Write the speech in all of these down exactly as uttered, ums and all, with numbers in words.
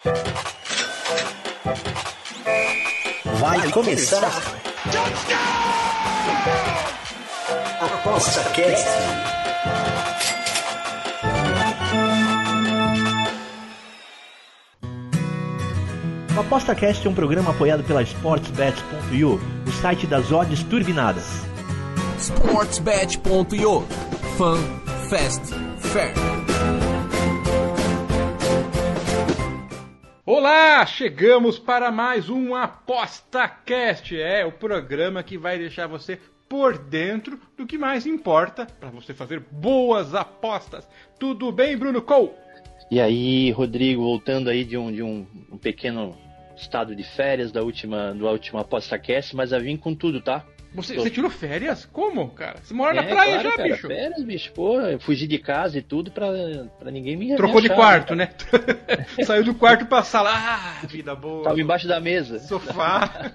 Vai começar Aposta Cast. O Aposta Cast é um programa apoiado pela Sportsbet ponto io, o site das odds turbinadas. Sportsbet ponto io. Fun, fast, fair. Olá, chegamos para mais um Aposta Cast. É o programa que vai deixar você por dentro do que mais importa para você fazer boas apostas. Tudo bem, Bruno Cole? E aí, Rodrigo, voltando aí de um, de um, um pequeno estado de férias da última, do último Aposta Cast, mas a vim com tudo, tá? Você, Tô... você tirou férias? Como, cara? Você mora é, na praia claro, já, cara, bicho? Férias, bicho. Pô, eu fugi de casa e tudo pra, pra ninguém me Trocou me de achar, quarto, né? né? Saiu do quarto pra sala. Ah, vida boa. Tava embaixo da mesa. Sofá.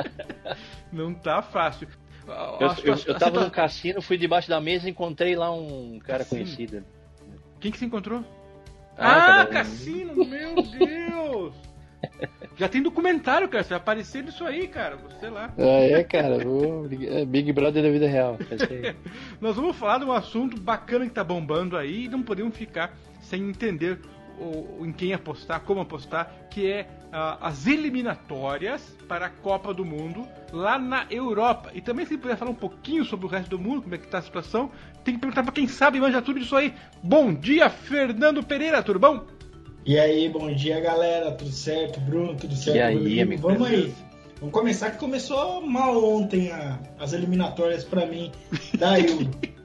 Não tá fácil. Eu, eu, eu tava tá... num cassino, fui debaixo da mesa e encontrei lá um cara cassino. Conhecido. Quem que você encontrou? Ah, ah cassino, meu Deus! Já tem documentário, cara. Você vai aparecer nisso aí, cara. Sei lá. Ah, é, cara. O Big Brother da vida real. Nós vamos falar de um assunto bacana que tá bombando aí e não podemos ficar sem entender o, em quem apostar, como apostar, que é uh, as eliminatórias para a Copa do Mundo lá na Europa. E também, se puder falar um pouquinho sobre o resto do mundo, como é que tá a situação, tem que perguntar para quem sabe e manja tudo disso aí. Bom dia, Fernando Pereira, tudo bom? E aí, bom dia, galera, tudo certo? Bruno, tudo certo? E aí, amigo? Vamos aí. Vamos começar que começou mal ontem a, as eliminatórias para mim da Euro.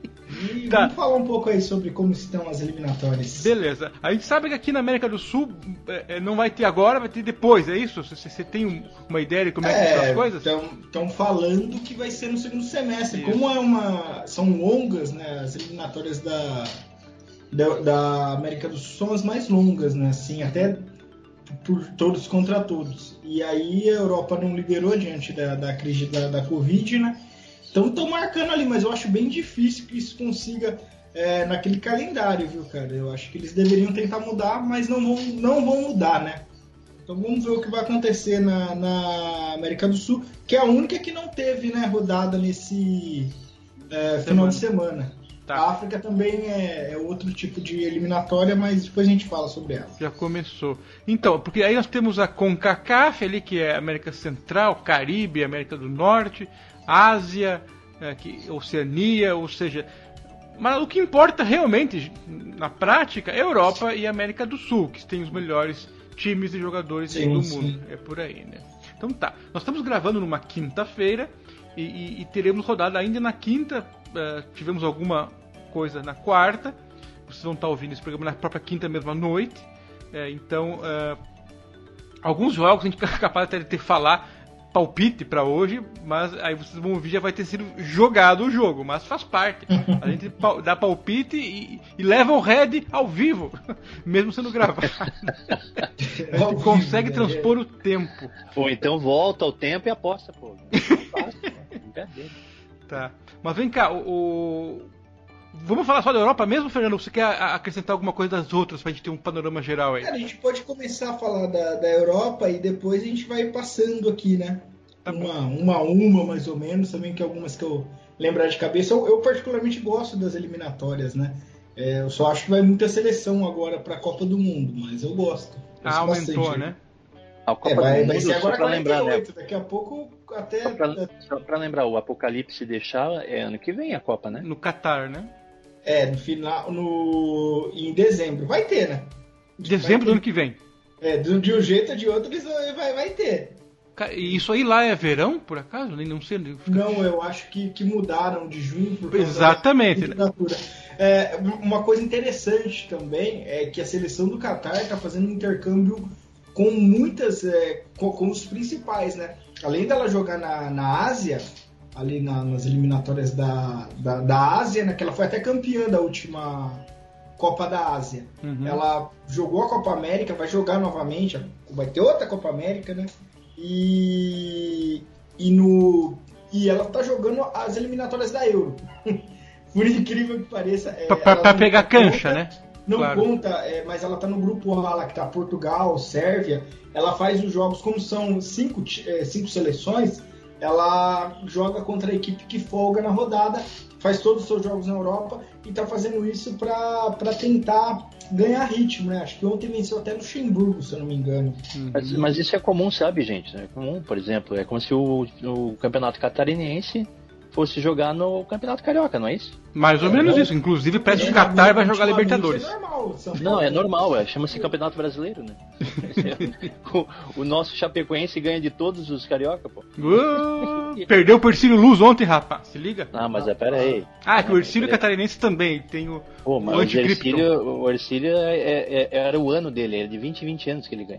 E tá. Vamos falar um pouco aí sobre como estão as eliminatórias. Beleza. A gente sabe que aqui na América do Sul é, não vai ter agora, vai ter depois, é isso? Você, você tem um, uma ideia de como é, é que são as coisas? Estão falando que vai ser no segundo semestre. Isso. Como é uma, são longas, né, as eliminatórias da... Da, da América do Sul são as mais longas, né? Assim, até por todos contra todos. E aí a Europa não liberou diante da, da crise da, da Covid, né? Então estão marcando ali, mas eu acho bem difícil que isso consiga é, naquele calendário, viu, cara? Eu acho que eles deveriam tentar mudar, mas não vão, não vão mudar, né? Então vamos ver o que vai acontecer na, na América do Sul, que é a única que não teve, né, rodada nesse é, final de semana. Tá. A África também é, é outro tipo de eliminatória, mas depois a gente fala sobre ela. Já começou. Então, porque aí nós temos a CONCACAF ali, que é América Central, Caribe, América do Norte, Ásia, é, que, Oceania, ou seja... Mas o que importa realmente, na prática, é a Europa e a América do Sul, que tem os melhores times e jogadores sim, do sim. mundo. É por aí, né? Então tá, nós estamos gravando numa quinta-feira e, e, e teremos rodada ainda na quinta. Uh, tivemos alguma coisa na quarta. Vocês vão estar ouvindo esse programa na própria quinta mesmo à noite. Uh, então, uh, alguns jogos a gente é capaz até de ter falar palpite para hoje, mas aí vocês vão ouvir, já vai ter sido jogado o jogo, mas faz parte. A gente dá palpite e, e leva o head ao vivo, mesmo sendo gravado. A gente consegue transpor o tempo. Ou então volta ao tempo e aposta, pô. Não é fácil, brincadeira. Tá. Mas vem cá, o, o... vamos falar só da Europa mesmo, Fernando? Você quer acrescentar alguma coisa das outras pra gente ter um panorama geral aí? Cara, a gente pode começar a falar da, da Europa e depois a gente vai passando aqui, né? Tá uma, uma a uma, mais ou menos, também que algumas que eu lembrar de cabeça. Eu, eu particularmente gosto das eliminatórias, né? É, eu só acho que vai muita seleção agora pra Copa do Mundo, mas eu gosto. gosto ah, aumentou, bastante, né? A Copa é, vai, do vai Mundo, ser agora quarenta e oito, lembrar, né? Daqui a pouco até... Só pra, só pra lembrar, o Apocalipse deixar é ano que vem a Copa, né? No Catar, né? É, no final, no... em dezembro. Vai ter, né? Dezembro do ano que vem. É, de um jeito ou de outro eles vai, vai ter. E isso aí lá é verão, por acaso? Nem não sei. Não, eu acho que, que mudaram de junho por causa exatamente. da temperatura. É, uma coisa interessante também é que a seleção do Catar está fazendo um intercâmbio com muitas, é, com, com os principais, né? Além dela jogar na, na Ásia, ali na, nas eliminatórias da, da, da Ásia, né? Que ela foi até campeã da última Copa da Ásia. Uhum. Ela jogou a Copa América, vai jogar novamente, vai ter outra Copa América, né? E, e, no, e ela tá jogando as eliminatórias da Euro. Por incrível que pareça. É, pra pra pegar cancha, né? não claro. conta, é, mas ela tá no grupo A lá, que tá Portugal, Sérvia. Ela faz os jogos, como são cinco, é, cinco seleções, ela joga contra a equipe que folga na rodada, faz todos os seus jogos na Europa e tá fazendo isso para tentar ganhar ritmo, né? Acho que ontem venceu até Luxemburgo, se eu não me engano. Mas, mas isso é comum, sabe, gente? É comum, por exemplo, é como se o, o campeonato catarinense fosse jogar no Campeonato Carioca, não é isso? Mais ou é, menos não, isso. Inclusive, parece que o Qatar vai jogar Libertadores. É normal, São Paulo. Não, é normal. É, chama-se Campeonato Brasileiro, né? o, o nosso Chapecoense ganha de todos os carioca, pô. Uh, perdeu o Ercílio Luz ontem, rapaz. Se liga. Ah, mas é, pera aí. Ah, que o Ercílio Catarinense também tem o, pô, mas o Ercílio, o Ercílio é, é, é, era o ano dele. Era de vinte em vinte anos que ele ganha.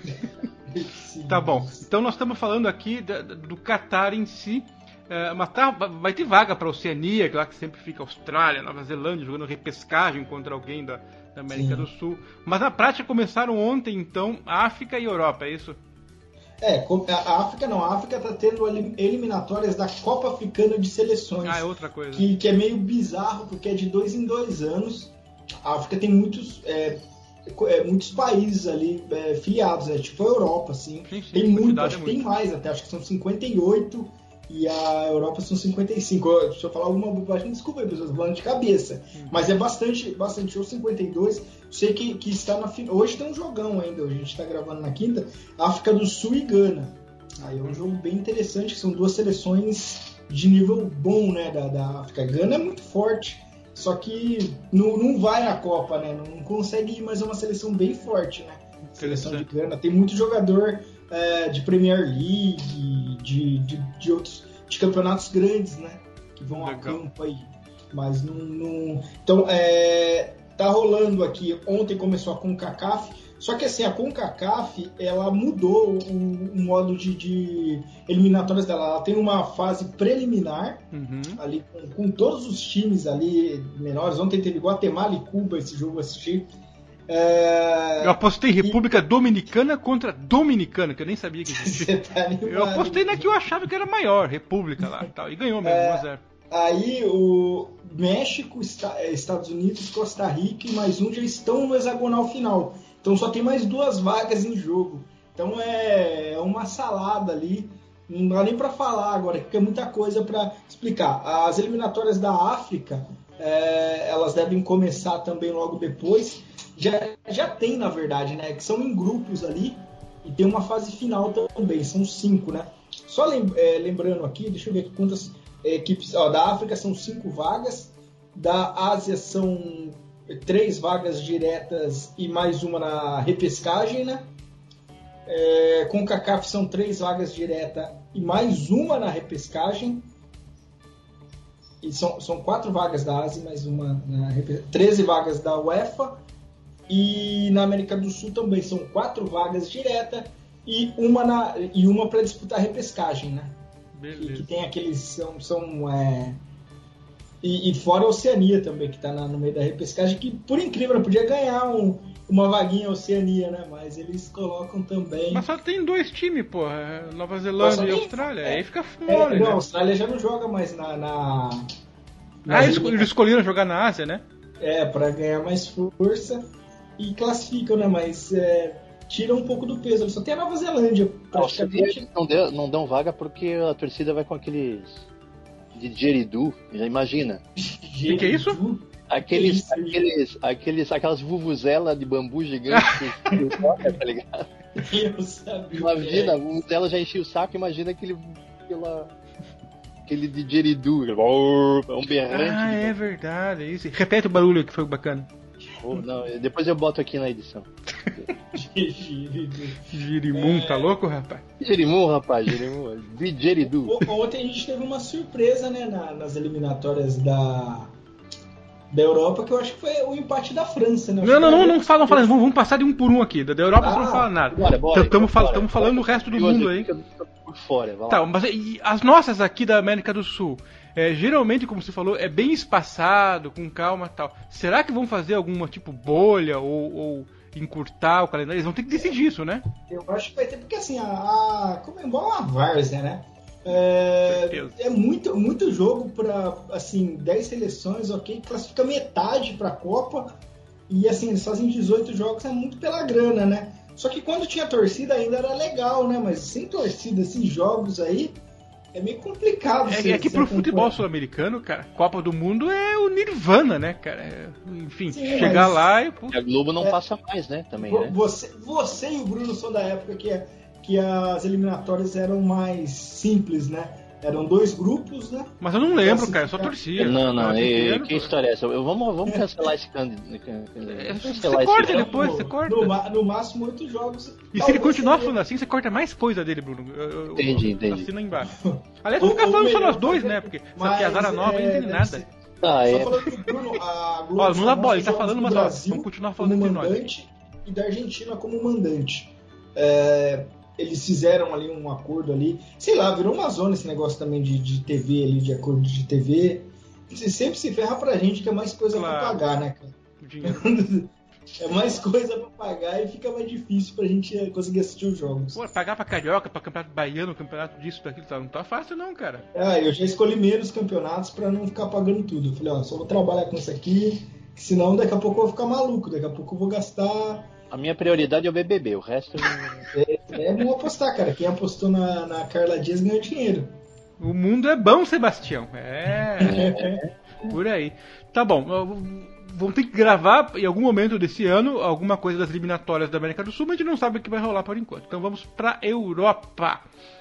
Tá bom. Então nós estamos falando aqui da, do Qatar em si. É, mas tá, vai ter vaga para a Oceania, que lá que sempre fica Austrália, Nova Zelândia, jogando repescagem contra alguém da, da América Sim. do Sul. Mas na prática começaram ontem, então, África e Europa, é isso? É, a África não, a África está tendo eliminatórias da Copa Africana de Seleções. Ah, é outra coisa. Que, que é meio bizarro, porque é de dois em dois anos. A África tem muitos, é, é, muitos países ali é, filiados, né? Tipo a Europa, assim. Sim, sim, tem muito, acho é que muito. Tem mais até, acho que são cinquenta e oito. E a Europa são cinquenta e cinco. Se eu falar alguma bobagem, desculpa aí, pessoas, falando de cabeça. Uhum. Mas é bastante, bastante. Ou cinquenta e dois. Sei que, que está na final. Hoje tem um jogão ainda, a gente está gravando na quinta. África do Sul e Gana. Aí é um jogo bem interessante, que são duas seleções de nível bom, né, da, da África. Gana é muito forte, só que não, não vai na Copa, né? Não consegue ir, mas é uma seleção bem forte, né? Seleção de Gana. Tem muito jogador é, de Premier League, de, de, de outros de campeonatos grandes, né? Que vão Legal. a campo aí. Mas não. não... Então, é, tá rolando aqui. Ontem começou a CONCACAF. Só que assim, a CONCACAF, ela mudou o, o modo de, de eliminatórias dela. Ela tem uma fase preliminar, uhum. ali com, com todos os times ali menores. Ontem teve Guatemala e Cuba, esse jogo eu assisti. É... Eu apostei República e... Dominicana contra Dominicana, que eu nem sabia que existia. Tá eu apostei na que eu achava que era maior, República lá e tal. E ganhou mesmo, é... um a zero. Aí o México, Estados Unidos, Costa Rica e mais um já estão no hexagonal final. Então só tem mais duas vagas em jogo. Então é uma salada ali. Não dá nem para falar agora, porque é muita coisa para explicar. As eliminatórias da África, é, elas devem começar também logo depois. Já, já tem, na verdade, né? Que são em grupos ali. E tem uma fase final também. São cinco, né? Só lem- é, lembrando aqui, deixa eu ver aqui quantas equipes. Ó, da África são cinco vagas. Da Ásia são três vagas diretas e mais uma na repescagem, né? É, com o CONCACAF são três vagas diretas e mais uma na repescagem. E são, são quatro vagas da Ásia e mais uma na repescagem. treze vagas da UEFA. E na América do Sul também são quatro vagas diretas e uma, na, e uma para disputar a repescagem, né? Que, que tem aqueles... São... são é, E, e fora a Oceania também, que está no meio da repescagem, que por incrível, não podia ganhar um, uma vaguinha Oceania, né? Mas eles colocam também... Mas só tem dois times, pô. Nova Zelândia e Austrália. É, aí fica fora, é, não, né? A Austrália já não joga mais na... na ah, eles, eles escolheram jogar na Ásia, né? É, para ganhar mais força e classificam, né? Mas é, tira um pouco do peso. Só tem a Nova Zelândia, praticamente. Não, deu, não dão vaga porque a torcida vai com aqueles... de Didgeridoo, já imagina. O que, que é isso? Aqueles, isso, aqueles, aqueles, aquelas vuvuzelas de bambu gigantes que toca, tá ligado? Eu sabia. Imagina, a vuvuzela já enchia o saco, imagina aquele, aquela, aquele Didgeridoo, é um berrante. Ah, é de... verdade, é isso. Repete o barulho que foi bacana. Oh, não, depois eu boto aqui na edição. Girimum, é... tá louco, rapaz? Girimum, rapaz, Girimum. Didgeridoo. Ontem a gente teve uma surpresa, né, na, nas eliminatórias da, da Europa, que eu acho que foi o empate da França, né? Não, não, não, não fala, não fala. Vamos, vamos passar de um por um aqui. Da Europa ah, você não fala nada. Bora, bora. Estamos fal- falando do resto do mundo aí. Por fora, vai lá. Tá, mas e as nossas aqui da América do Sul? É, geralmente, como você falou, é bem espaçado, com calma e tal. Será que vão fazer alguma tipo bolha ou, ou encurtar o calendário? Eles vão ter que decidir isso, né? Eu acho que vai ter, porque assim, a, a Conmebol é uma várzea, né? É, é muito, muito jogo para assim, dez seleções, ok? Classifica metade para a Copa E assim, eles fazem dezoito jogos, é muito pela grana, né? Só que quando tinha torcida ainda era legal, né? Mas sem torcida, esses jogos aí, é meio complicado. É, é que pro futebol sul-americano, cara, Copa do Mundo é o Nirvana, né, cara? É, enfim, Sim, chegar lá e... A Globo não é, passa mais, né, também, né? Você, você e o Bruno são da época que, que as eliminatórias eram mais simples, né? Eram dois grupos, né? Mas eu não lembro, cara, eu só torcia. Não, não, e, que história é essa? Eu, vamos, vamos cancelar esse candidato. É, você corta esse depois, você corta. No, no máximo oito jogos. E se ele continuar falando assim, você corta mais coisa dele, Bruno. Eu, eu, entendi, entendi. Assina embaixo. Aliás, vamos ficar falando só nós dois, né? Porque essa piazada nova não entende nada. Ser... Ah, é. Só falando que o Bruno, a Globo... Ó, não dá bola, ele tá falando, mas ó, vamos continuar falando como mandante e da Argentina como mandante. É... Eles fizeram ali um acordo ali, sei lá, virou uma zona esse negócio também de, de T V ali, de acordo de T V. Você sempre se ferra pra gente que é mais coisa claro. pra pagar, né, cara? É mais coisa pra pagar e fica mais difícil pra gente conseguir assistir os jogos. Pô, pagar pra Carioca, pra Campeonato Baiano, Campeonato disso, daquilo, tá, não tá fácil não, cara. Ah, eu já escolhi menos campeonatos pra não ficar pagando tudo. Eu falei, ó, só vou trabalhar com isso aqui, senão daqui a pouco eu vou ficar maluco, daqui a pouco eu vou gastar... A minha prioridade é o B B B, o resto... é, é bom apostar, cara. Quem apostou na, na Carla Dias ganhou dinheiro. O mundo é bom, Sebastião. É, é. Por aí. Tá bom, vamos ter que gravar em algum momento desse ano alguma coisa das eliminatórias da América do Sul, mas a gente não sabe o que vai rolar por enquanto. Então vamos pra Europa.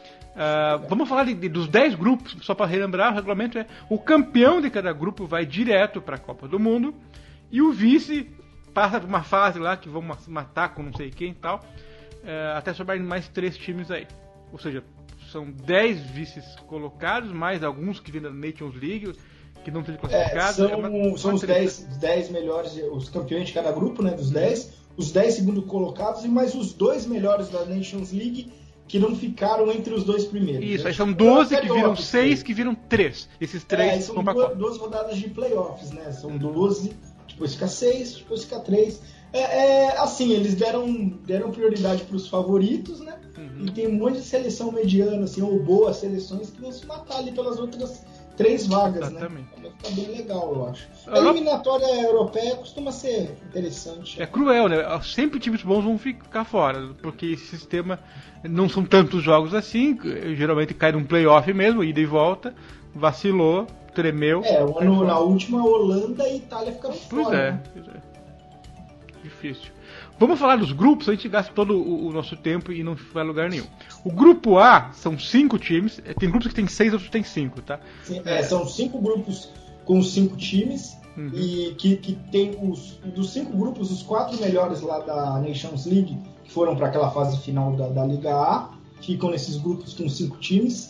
Uh, vamos falar de, de, dos dez grupos, só para relembrar, o regulamento é o campeão de cada grupo vai direto para a Copa do Mundo e o vice passa por uma fase lá que vão matar com não sei quem e tal, uh, até sobrarem mais três times aí. Ou seja, são dez vices colocados, mais alguns que vêm da Nations League, que não têm classificados. É, são é uma, são uma os dez melhores, os campeões de cada grupo, né, dos dez, os dez segundo colocados e mais os dois melhores da Nations League que não ficaram entre os dois primeiros. Isso, né? Aí são doze que viram seis, que viram três. Esses três é, são duas, duas rodadas de playoffs, né? São uhum. doze, depois fica seis, depois fica três. É, é, assim, eles deram, deram prioridade para os favoritos, né? Uhum. E tem um monte de seleção mediana, assim, ou boas seleções que vão se matar ali pelas outras três vagas, exatamente, né? Vai ficar bem legal, eu acho. A eliminatória europeia costuma ser interessante. É cruel, né? Sempre times bons vão ficar fora, porque esse sistema não são tantos jogos assim, geralmente cai num playoff mesmo, ida e volta, vacilou, tremeu. É, o ano, na última Holanda e Itália ficaram pois fora. É, né? Pois é. Difícil. Vamos falar dos grupos, a gente gasta todo o, o nosso tempo e não vai a lugar nenhum. O grupo A são cinco times, tem grupos que tem seis, outros que tem cinco, tá? Sim, é, são cinco grupos com cinco times, uhum. e que, que tem os dos cinco grupos, os quatro melhores lá da Nations League, que foram para aquela fase final da, da Liga A, ficam nesses grupos com cinco times,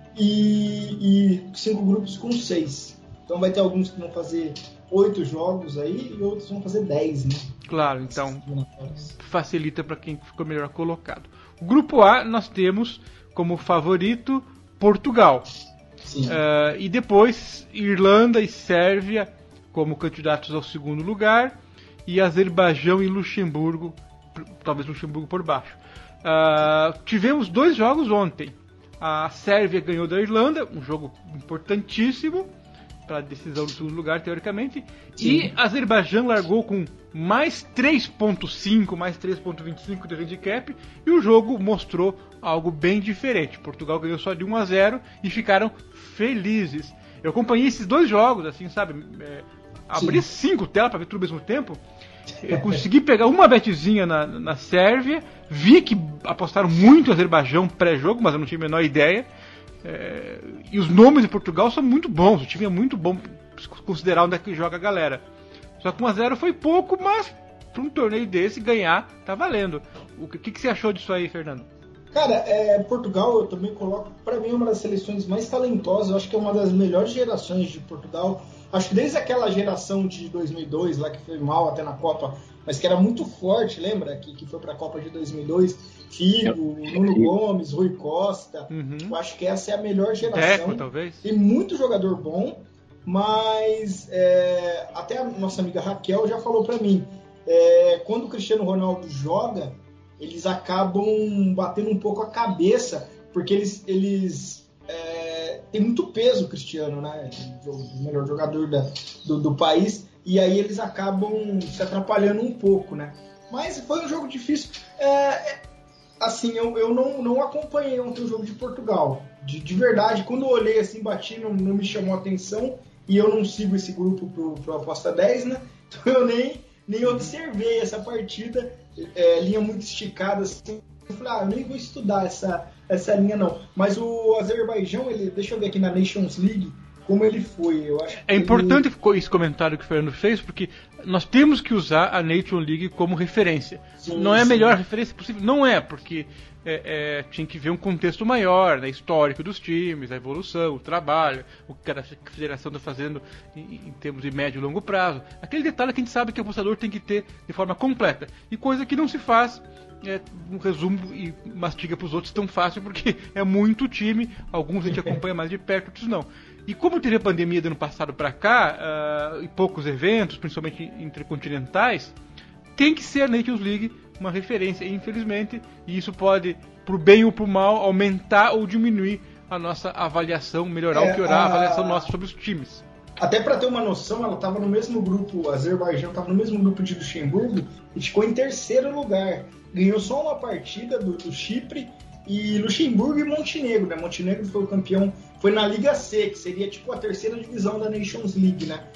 e, e cinco grupos com seis. Então vai ter alguns que vão fazer oito jogos aí e outros vão fazer dez, né? Claro, então facilita para quem ficou melhor colocado. O grupo A nós temos como favorito Portugal. Sim. Uh, e depois Irlanda e Sérvia como candidatos ao segundo lugar e Azerbaijão e Luxemburgo, talvez Luxemburgo por baixo. Uh, tivemos dois jogos ontem. A Sérvia ganhou da Irlanda, um jogo importantíssimo para a decisão do segundo lugar, teoricamente. Sim. E Azerbaijão largou com mais três ponto cinco, mais três ponto vinte e cinco de handicap, e o jogo mostrou algo bem diferente. Portugal ganhou só de um a zero e ficaram felizes. Eu acompanhei esses dois jogos, assim, sabe? É, abri Sim. cinco telas para ver tudo ao mesmo tempo. Eu consegui pegar uma betezinha na, na Sérvia, vi que apostaram muito Azerbaijão pré-jogo, mas eu não tinha a menor ideia. É, e os nomes de Portugal são muito bons, o time é muito bom, considerar onde é que joga a galera. Só que um a zero foi pouco, mas para um torneio desse ganhar tá valendo. O que, que você achou disso aí, Fernando? Cara, é, Portugal eu também coloco, para mim, uma das seleções mais talentosas. Eu acho que é uma das melhores gerações de Portugal. Acho que desde aquela geração de dois mil e dois, lá que foi mal até na Copa, mas que era muito forte, lembra? Que, que foi para a Copa de dois mil e dois. Figo, Nuno Gomes, Rui Costa. Uhum. Eu acho que essa é a melhor geração. Deco, talvez. Tem muito jogador bom, mas é, até a nossa amiga Raquel já falou para mim, é, quando o Cristiano Ronaldo joga, eles acabam batendo um pouco a cabeça, porque eles, eles é, tem muito peso o Cristiano, né? O melhor jogador da, do, do país. e aí eles acabam se atrapalhando um pouco, né? Mas foi um jogo difícil. É, assim, eu, eu não, não acompanhei ontem o jogo de Portugal. De, de verdade, quando eu olhei assim, bati, não, não me chamou a atenção, e eu não sigo esse grupo pro, pro Aposta dez, né? Então eu nem, nem observei essa partida, é, linha muito esticada, assim. Eu falei, ah, eu nem vou estudar essa, essa linha não. Mas o Azerbaijão, ele, deixa eu ver aqui na Nations League, como ele foi, eu acho que É importante ele... esse comentário que o Fernando fez, porque nós temos que usar a Nations League como referência. Sim, não é a melhor sim. referência possível? Não é, porque é, é, tinha que ver um contexto maior, né, histórico dos times, a evolução, o trabalho, o que cada federação está fazendo em, em termos de médio e longo prazo. Aquele detalhe que a gente sabe que o apostador tem que ter de forma completa. E coisa que não se faz... É um resumo e mastiga para os outros tão fácil, porque é muito time, alguns a gente acompanha mais de perto, outros não. E como teve a pandemia do ano passado para cá, uh, e poucos eventos, principalmente intercontinentais, tem que ser a Nations League uma referência, infelizmente, e isso pode, pro bem ou pro mal, aumentar ou diminuir a nossa avaliação, melhorar é, ou piorar a... a avaliação a... nossa sobre os times. Até para ter uma noção, ela estava no mesmo grupo, o Azerbaijão estava no mesmo grupo de Luxemburgo e ficou em terceiro lugar. Ganhou só uma partida do, do Chipre e Luxemburgo e Montenegro, né? Montenegro foi o campeão, foi na Liga C, que seria tipo a terceira divisão da Nations League, né?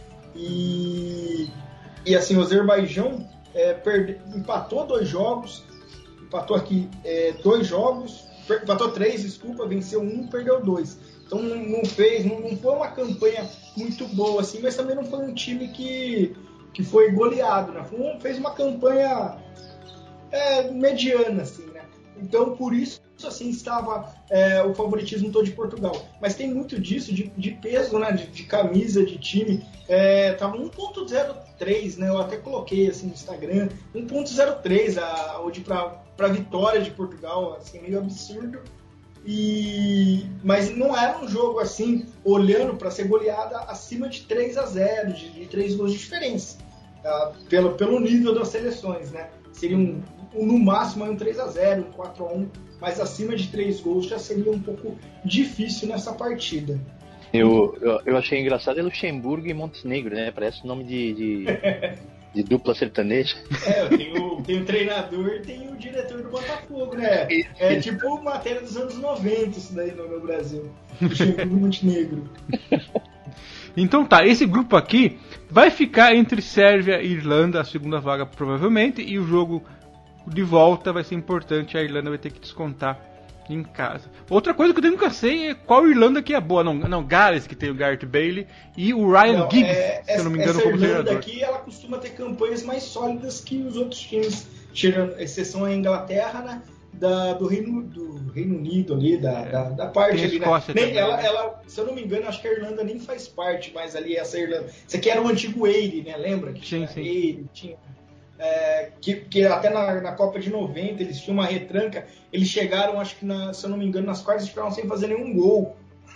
E, e assim, o Azerbaijão é, perde, empatou dois jogos, empatou aqui é, dois jogos, per, empatou três, desculpa, venceu um, perdeu dois. Então não fez, não, não foi uma campanha muito boa, assim, mas também não foi um time que, que foi goleado, né? Foi um, fez uma campanha é, mediana, assim, né? Então por isso, assim, estava é, o favoritismo todo de Portugal. Mas tem muito disso, de, de peso, né? De, de camisa, de time. É, tava um ponto zero três, né? Eu até coloquei assim no Instagram, um ponto zero três a, hoje para a vitória de Portugal, assim, meio absurdo. E, mas não era um jogo assim, olhando para ser goleada acima de três a zero, de, de três gols de diferença, tá? pelo, pelo nível das seleções, né? Seria um, um, no máximo um três a zero, um quatro a um, mas acima de três gols já seria um pouco difícil nessa partida. Eu, eu, eu achei engraçado é Luxemburgo e Montenegro, né? Parece nome de, de, de dupla sertaneja. É, tem o, tem o treinador e tem o diretor do Botafogo, né? É tipo matéria dos anos noventa isso daí no, no Brasil. Luxemburgo e Montenegro. Então tá, esse grupo aqui vai ficar entre Sérvia e Irlanda, a segunda vaga provavelmente, e o jogo de volta vai ser importante, a Irlanda vai ter que descontar em casa. Outra coisa que eu nunca sei é qual Irlanda que é boa. Não, não, Gales, que tem o Gareth Bale e o Ryan não, Giggs, é, se eu não me engano, como treinador. Essa Irlanda aqui, ela costuma ter campanhas mais sólidas que os outros times, tirando exceção a Inglaterra, né? Da, do, Reino, do Reino Unido ali, da, é, da, da parte ali, né? Nem, ela, ela, se eu não me engano, acho que a Irlanda nem faz parte mais ali, essa Irlanda. Isso aqui era o antigo Eire, né? Lembra? Que sim, tinha sim. Eire, tinha... É, que, que até na, na Copa de noventa eles tinham uma retranca, eles chegaram, acho que na, se eu não me engano, nas quartas de final sem fazer nenhum gol.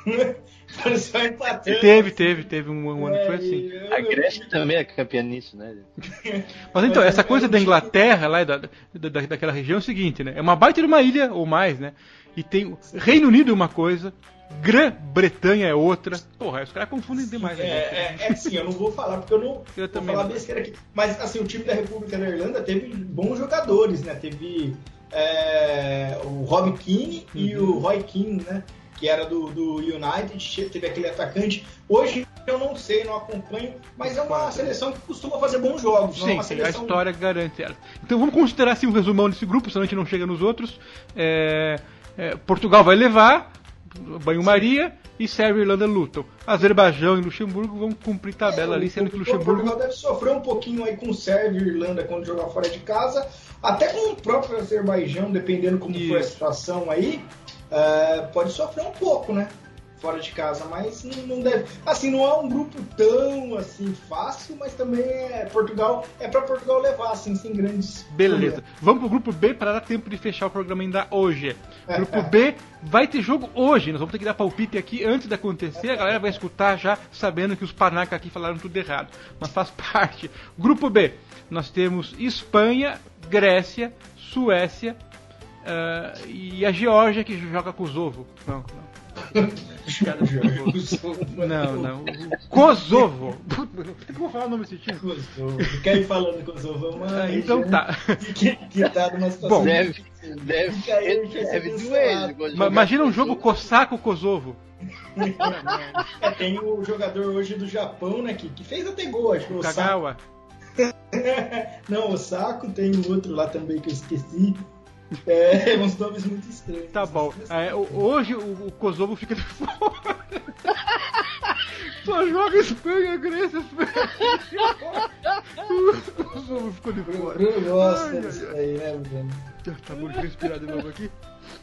Só empatando. Teve, teve, teve um, um ano que foi assim. A Grécia também é campeã nisso, né? Mas então, essa coisa da Inglaterra, lá da, da, daquela região é o seguinte, né? É uma baita de uma ilha ou mais, né? E tem Reino Unido é uma coisa, Grã-Bretanha é outra. Porra, os caras confundem demais. É, é, é sim, eu não vou falar porque eu não eu vou falar besteira aqui. Mas assim, o time da República da Irlanda teve bons jogadores, né? Teve é, o Rob Keane uhum. e o Roy Keane, né? Que era do, do United, teve aquele atacante. Hoje eu não sei, não acompanho, mas é uma seleção que costuma fazer bons jogos. Sim, é uma seleção... a história garante ela. Então vamos considerar assim um resumão desse grupo, senão a gente não chega nos outros. É, é, Portugal vai levar, banho-maria, e Sérvia e Irlanda lutam. Azerbaijão e Luxemburgo vão cumprir tabela é, ali, sendo que Luxemburgo... Portugal deve sofrer um pouquinho aí com Sérvia e Irlanda quando jogar fora de casa, até com o próprio Azerbaijão, dependendo como Isso. for a situação aí. Uh, pode sofrer um pouco, né? Fora de casa, mas não, não deve. Assim, não é um grupo tão assim fácil, mas também é Portugal, é para Portugal levar, assim, sem grandes. Beleza. Problemas. Vamos pro grupo B para dar tempo de fechar o programa ainda hoje. Grupo B vai ter jogo hoje. Nós vamos ter que dar palpite aqui antes de acontecer. A galera vai escutar já sabendo que os panacas aqui falaram tudo errado, mas faz parte. Grupo B, nós temos Espanha, Grécia, Suécia. Uh, e a Geórgia que joga com os ovos. Não, não. Não, não. Kosovo. Por que eu vou falar o nome desse time? Kosovo. Quer ir falando Kosovo, mano? Ah, então tá. Que, que tá numa situação. Bom, deve, deve, deve doer. Imagina um jogo Cosaco-Kosovo. É, tem o jogador hoje do Japão, né? Que, que fez até gol, acho que o Kagawa. Não, o Saco, tem o outro lá também que eu esqueci. É, uns nomes muito estranhos. Tá bom. É, hoje o, o Kosovo fica de fora. Só joga Espanha, Grécia, Espanha. O Kosovo ficou de fora. Eu gosto disso aí, né, Bruno? Tá bom, deixa eu respirar de novo aqui.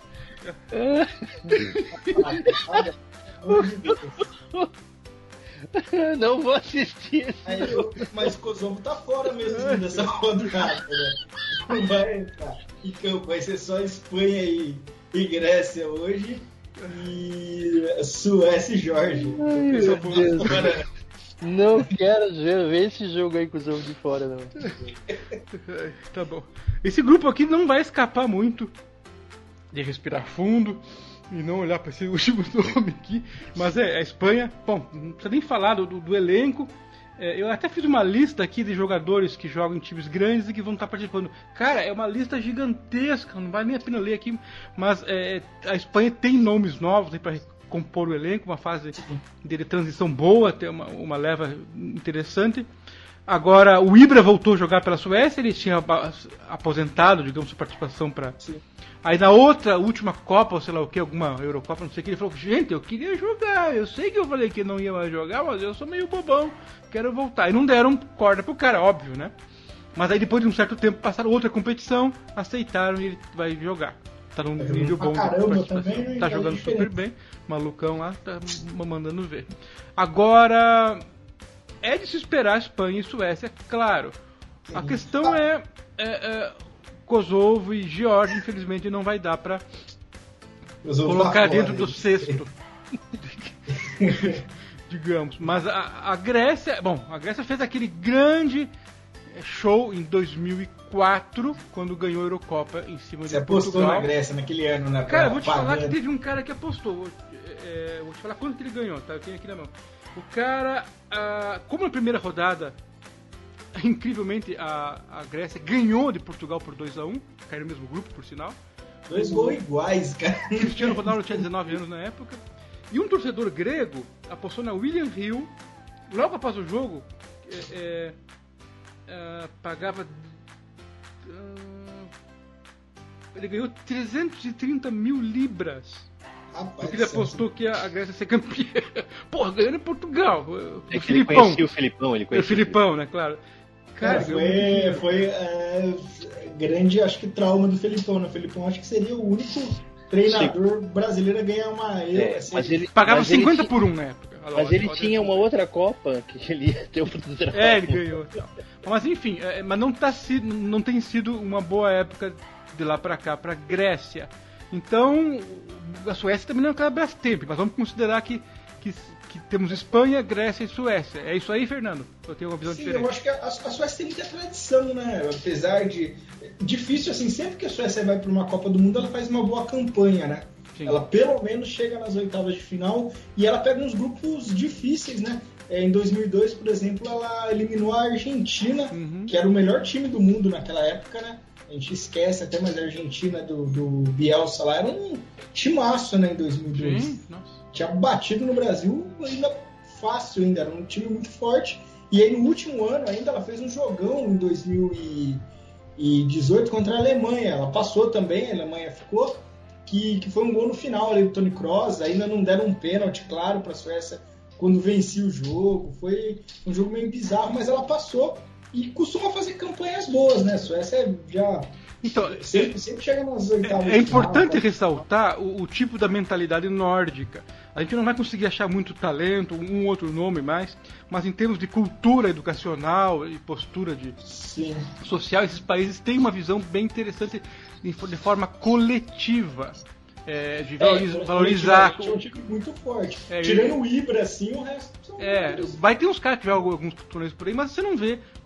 Não vou assistir. Aí, eu, mas o Kosovo tá fora mesmo dessa rodada, né? Não vai entrar em campo, vai ser só Espanha e, e Grécia hoje e Suécia e Geórgia. Ai, meu Deus. Fora. Não quero ver, ver esse jogo aí com o jogo de fora, não. Tá bom. Esse grupo aqui não vai escapar muito de respirar fundo e não olhar para esse último nome aqui, mas é a Espanha. Bom, não precisa nem falar do, do, do elenco. É, eu até fiz uma lista aqui de jogadores que jogam em times grandes e que vão estar participando. Cara, é uma lista gigantesca, não vale nem a pena ler aqui, mas é, a Espanha tem nomes novos para compor o elenco, uma fase de transição boa, tem uma, uma leva interessante. Agora, o Ibra voltou a jogar pela Suécia, ele tinha aposentado, digamos, sua participação para... Aí na outra, última Copa, ou sei lá o que, alguma Eurocopa, não sei o que, ele falou, gente, eu queria jogar, eu sei que eu falei que não ia mais jogar, mas eu sou meio bobão, quero voltar. E não deram corda pro cara, óbvio, né? Mas aí depois de um certo tempo passaram outra competição, aceitaram e ele vai jogar. Tá num nível bom de participação. Tá jogando super bem, malucão lá, tá mandando ver. Agora... É de se esperar Espanha e Suécia, claro. A questão é, é, é Kosovo e Geórgia, infelizmente, não vai dar para colocar dentro do cesto, digamos. Mas a, a Grécia, bom, a Grécia fez aquele grande show em dois mil e quatro, quando ganhou a Eurocopa em cima Você de Portugal. Você apostou na Grécia naquele ano, né? Cara, eu vou te falar que teve um cara que apostou. É, vou te falar quanto que ele ganhou, tá? Eu tenho aqui na mão. O cara, ah, como na primeira rodada, incrivelmente a, a Grécia ganhou de Portugal por dois a um, caiu no mesmo grupo, por sinal. Dois gols iguais, cara. O Cristiano Ronaldo tinha dezenove anos na época. E um torcedor grego apostou na William Hill, logo após o jogo, é, é, é, pagava... Uh, ele ganhou trezentos e trinta mil libras. Rapaz, porque ele apostou que a Grécia ia ser campeã. Porra, ganhando em Portugal. O é que Filipão. Ele conhecia o Filipão, ele conhecia o Filipão, né, claro. Cara, Cara foi, foi é, grande, acho que, trauma do Filipão, né? O Filipão acho que seria o único treinador Sim. brasileiro a ganhar uma Euro. É, assim, mas ele pagava mas cinquenta ele por um na época. Mas lógica, ele tinha uma outra Copa que ele ia ter oportunidade. É, ele ganhou. Mas enfim, é, mas não, tá, não tem sido uma boa época de lá pra cá, pra Grécia. Então, a Suécia também não é aquela Brastemp, mas vamos considerar que, que, que temos Espanha, Grécia e Suécia. É isso aí, Fernando? Eu tenho uma visão Sim, diferente. Eu acho que a, a Suécia tem muita tradição, né? Apesar de... Difícil, assim, sempre que a Suécia vai para uma Copa do Mundo, ela faz uma boa campanha, né? Sim. Ela pelo menos chega nas oitavas de final e ela pega uns grupos difíceis, né? É, em dois mil e dois, por exemplo, ela eliminou a Argentina, uhum. que era o melhor time do mundo naquela época, né? A gente esquece até, mas a Argentina do, do Bielsa lá era um timaço, né, em dois mil e dois. Sim, nossa. Tinha batido no Brasil ainda fácil, ainda era um time muito forte. E aí no último ano ainda ela fez um jogão em dois mil e dezoito contra a Alemanha. Ela passou também, a Alemanha ficou, que, que foi um gol no final ali do Toni Kroos. Ainda não deram um pênalti, claro, para a Suécia quando vencia o jogo. Foi um jogo meio bizarro, mas ela passou. E costuma fazer campanhas boas, né? A Suécia já então, sempre, sempre chega nas oitavas. É, é importante final, ressaltar o, o tipo da mentalidade nórdica. A gente não vai conseguir achar muito talento, um outro nome mais, mas em termos de cultura educacional e postura de Sim. social, esses países têm uma visão bem interessante de, de forma coletiva. É, de valoriza, é, valorizar. É um time muito forte. É, Tirando o Ibra, assim, o resto são É, vai ter uns caras que jogam alguns torneios por aí, mas você não vê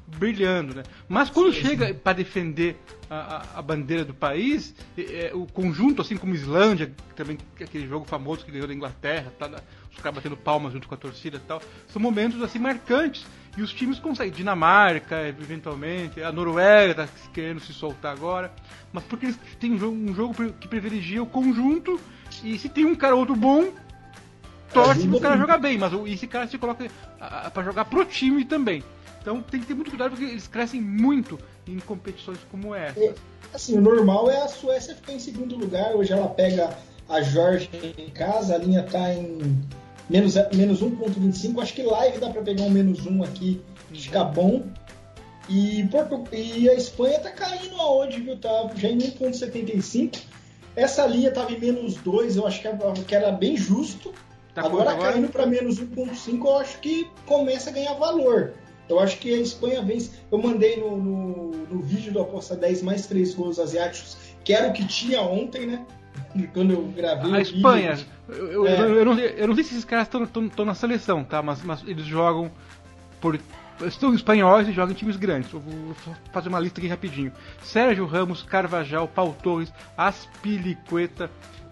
brilhando, né? Mas quando sim, chega sim. para defender a, a, a bandeira do país, é, é, o conjunto, assim como Islândia, também aquele jogo famoso que ganhou da Inglaterra, tá, os caras batendo palmas junto com a torcida e tal, são momentos assim marcantes. E os times conseguem, Dinamarca, eventualmente, a Noruega tá querendo se soltar agora, mas porque eles têm um jogo, um jogo que privilegia o conjunto, e se tem um cara ou outro bom, torce pro cara jogar bem, mas esse cara se coloca para jogar pro time também. Então tem que ter muito cuidado porque eles crescem muito em competições como essa. É, assim, o normal é a Suécia ficar em segundo lugar. Hoje ela pega a Geórgia em casa, a linha tá em menos, menos um ponto vinte e cinco. Acho que live dá para pegar um menos um aqui, fica bom. E, Porto, e a Espanha tá caindo aonde, viu? Tá já em um ponto setenta e cinco. Essa linha tava em menos dois, eu acho que era, que era bem justo. Tá agora, agora caindo para menos um ponto cinco, eu acho que começa a ganhar valor. Eu acho que a Espanha vence. Eu mandei no, no, no vídeo do Aposta dez mais três gols asiáticos, que era o que tinha ontem, né? Quando eu gravei. A o Espanha, vídeo. eu, eu, é. eu, eu, não, eu não sei se esses caras estão na seleção, tá? Mas, mas eles jogam por. Estão espanhóis e jogam em times grandes. Eu vou fazer uma lista aqui rapidinho. Sérgio Ramos, Carvajal, Pau Torres, Azpilicueta,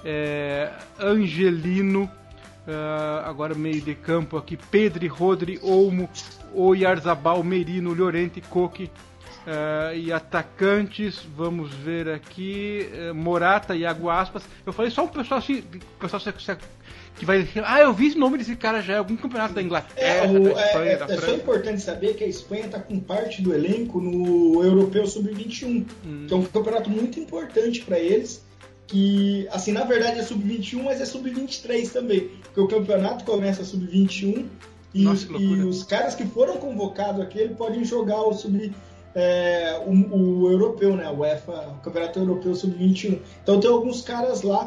é, Angelino. Uh, agora meio de campo aqui, Pedri, Rodri, Olmo, Oyarzabal, Merino, Llorente, Coque, uh, e atacantes, vamos ver aqui, uh, Morata, Iago Aspas. Eu falei só um pessoal assim, pessoal que vai dizer, ah, eu vi esse nome desse cara já em algum campeonato da Inglaterra, é, o, da Espanha, é, da é, França. É só importante saber que a Espanha está com parte do elenco no Europeu sub vinte e um, hum. que é um campeonato muito importante para eles. Que, assim, na verdade é sub vinte e um, mas é sub vinte e três também, porque o campeonato começa sub vinte e um e, Nossa, e os caras que foram convocados aqui, eles podem jogar o sub é, o, o europeu, né, o UEFA, o campeonato europeu sub vinte e um. Então tem alguns caras lá,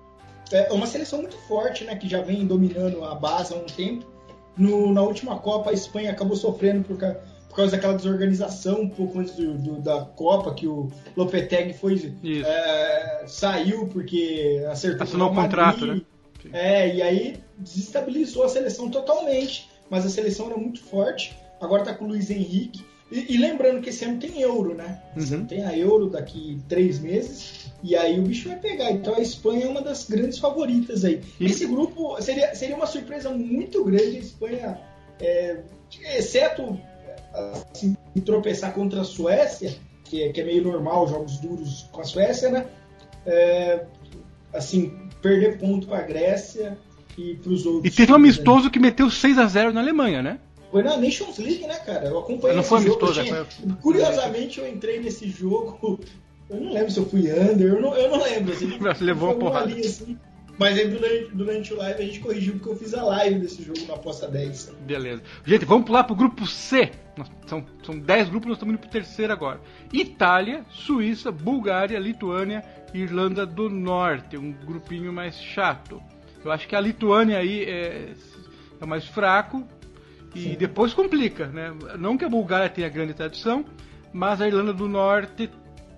é uma seleção muito forte, né, que já vem dominando a base há um tempo. No, na última Copa a Espanha acabou sofrendo por causa por causa daquela desorganização um pouco antes do, do, da Copa, que o Lopetegui foi, é, saiu porque acertou assinou o contrato, né? É, e aí desestabilizou a seleção totalmente, mas a seleção era muito forte, agora tá com o Luiz Henrique, e, e lembrando que esse ano tem Euro, né? Esse uhum. ano tem a Euro daqui três meses, e aí o bicho vai pegar, então a Espanha é uma das grandes favoritas aí. E... Esse grupo, seria, seria uma surpresa muito grande a Espanha, é, exceto assim, tropeçar contra a Suécia, que é, que é meio normal, jogos duros com a Suécia, né? É, assim, perder ponto para a Grécia e para os outros. E teve um amistoso, né, que meteu seis a zero na Alemanha, né? Foi na Nations League, né, cara? Eu acompanhei não esse foi jogo. amistoso, Tinha, foi... Curiosamente, eu entrei nesse jogo. Eu não lembro se eu fui under, eu não, eu não lembro. Assim, Você levou uma porrada. Ali, assim. Mas aí durante, durante o live a gente corrigiu porque eu fiz a live desse jogo na Aposta dez. Beleza. Gente, vamos pular pro grupo C. São, são dez grupos, nós estamos indo pro terceiro agora. Itália, Suíça, Bulgária, Lituânia e Irlanda do Norte. Um grupinho mais chato. Eu acho que a Lituânia aí é, é mais fraco e Sim. depois complica, né? Não que a Bulgária tenha grande tradição, mas a Irlanda do Norte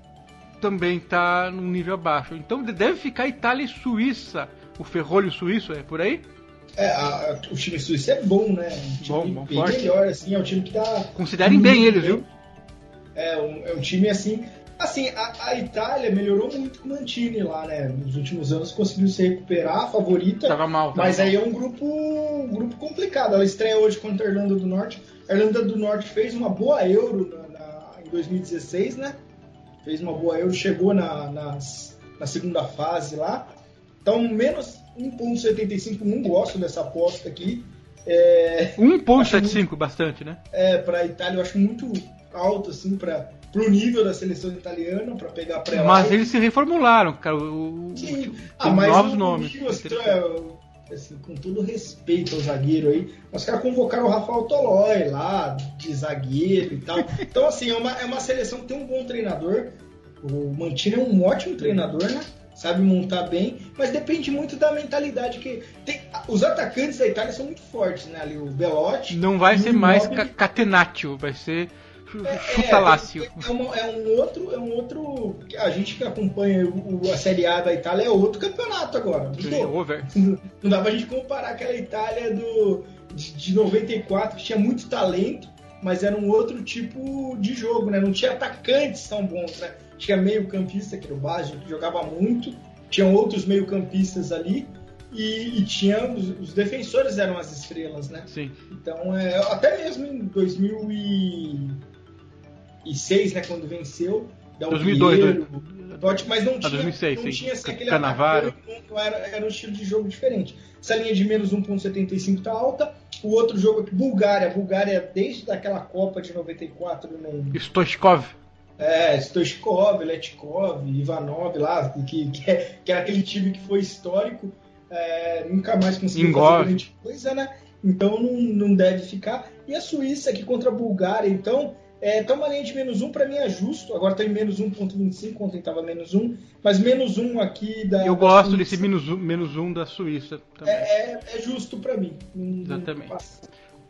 também está num nível abaixo. Então deve ficar Itália e Suíça. O ferrolho suíço é por aí? É, a, a, o time suíço é bom, né? Um time bom, bom, bem forte. melhor, assim, é um time que tá... Considerem bem eles, viu? É um, é um time, assim... Assim, a, a Itália melhorou muito com o Mantini lá, né? Nos últimos anos conseguiu se recuperar, a favorita. Tava mal, tava Mas mal. aí é um grupo, um grupo complicado. Ela estreia hoje contra a Irlanda do Norte. A Irlanda do Norte fez uma boa Euro na, na, em dois mil e dezesseis, né? Fez uma boa Euro, chegou na, nas, na segunda fase lá. Então, menos um ponto setenta e cinco, não gosto dessa aposta aqui. É, um ponto setenta e cinco, bastante, né? É, para a Itália eu acho muito alto, assim, para o nível da seleção italiana, para pegar pré Mas eles se reformularam, cara. O, Sim. O, ah, mas novos o, nomes. O mostrou, assim, com todo respeito ao zagueiro aí, os caras convocaram o Rafael Tolói lá, de zagueiro e tal. Então, assim, é uma, é uma seleção que tem um bom treinador. O Mantini é um ótimo treinador, né? Sabe montar bem, mas depende muito da mentalidade que tem. Os atacantes da Itália são muito fortes, né? Ali o Belotti. Não vai ser mais Immobile, Catenaccio, vai ser é, Chutalácio. É, é, uma, é um outro, é um outro. A gente que acompanha o, a Série A da Itália é outro campeonato agora. Não, não dá pra gente comparar aquela Itália do, de, de noventa e quatro, que tinha muito talento, mas era um outro tipo de jogo, né? Não tinha atacantes tão bons, né? Tinha meio-campista, que era o Baggio, que jogava muito, tinham outros meio-campistas ali, e, e tinha os, os defensores eram as estrelas, né? Sim. Então, é, até mesmo em dois mil e seis, né, quando venceu, dois mil e dois, Piero, Dotti, mas não tinha, dois mil e seis, não sim. tinha assim, aquele Cannavaro. atacante, não era, era um estilo de jogo diferente. Essa linha de menos um vírgula setenta e cinco tá alta. O outro jogo aqui, Bulgária. Bulgária, desde aquela Copa de noventa e quatro, não... Stoichkov. É, Stoichkov, Letkov, Ivanov lá, que, que, é, que era aquele time que foi histórico, é, nunca mais conseguiu Engove. fazer grande coisa, né? Então não, não deve ficar. E a Suíça aqui contra a Bulgária, então, é, tá uma linha de menos um, para mim é justo. Agora tá em menos um vírgula vinte e cinco, ontem tava menos um, mas menos um aqui da Eu da gosto Suíça, desse menos um, menos um da Suíça também. é, é, é justo para mim. Não- Exatamente. não passa.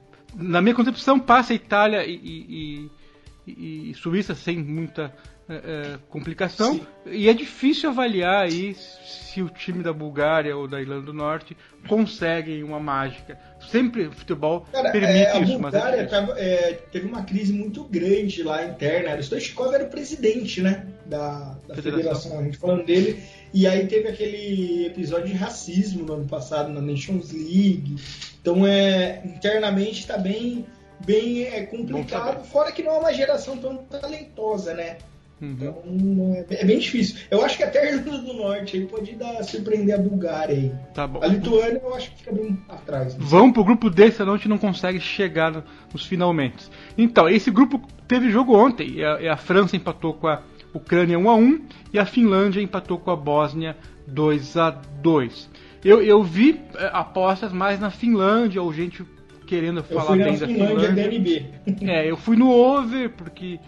Na minha concepção, passa Itália e, e- e- e Suíça sem muita é, é, complicação. Sim. E é difícil avaliar aí se o time da Bulgária ou da Irlanda do Norte conseguem uma mágica. Sempre o futebol Cara, permite é, a isso, mas é Bulgária difícil. tava, é, teve uma crise muito grande lá interna. O Stoichkov era o presidente, né, da, da Federação. federação, a gente falando dele. E aí teve aquele episódio de racismo no ano passado na Nations League. Então, é, internamente está bem, bem é, Bom complicado. saber. Fora que não é uma geração tão talentosa, né? Uhum. Então, é, é bem difícil. Eu acho que até a Irlanda do Norte aí pode dar, surpreender a Bulgária aí. Tá bom. A Lituânia eu acho que fica bem atrás. Né? Vamos pro grupo D, senão a gente não consegue chegar no- nos finalmente. Então, esse grupo teve jogo ontem. E a, e a França empatou com a Ucrânia um a um e a Finlândia empatou com a Bósnia dois a dois. Eu, eu vi é, apostas mais na Finlândia, ou gente querendo Eu falar fui na bem da Finlândia, Finlândia. D N B. É, eu fui no over, porque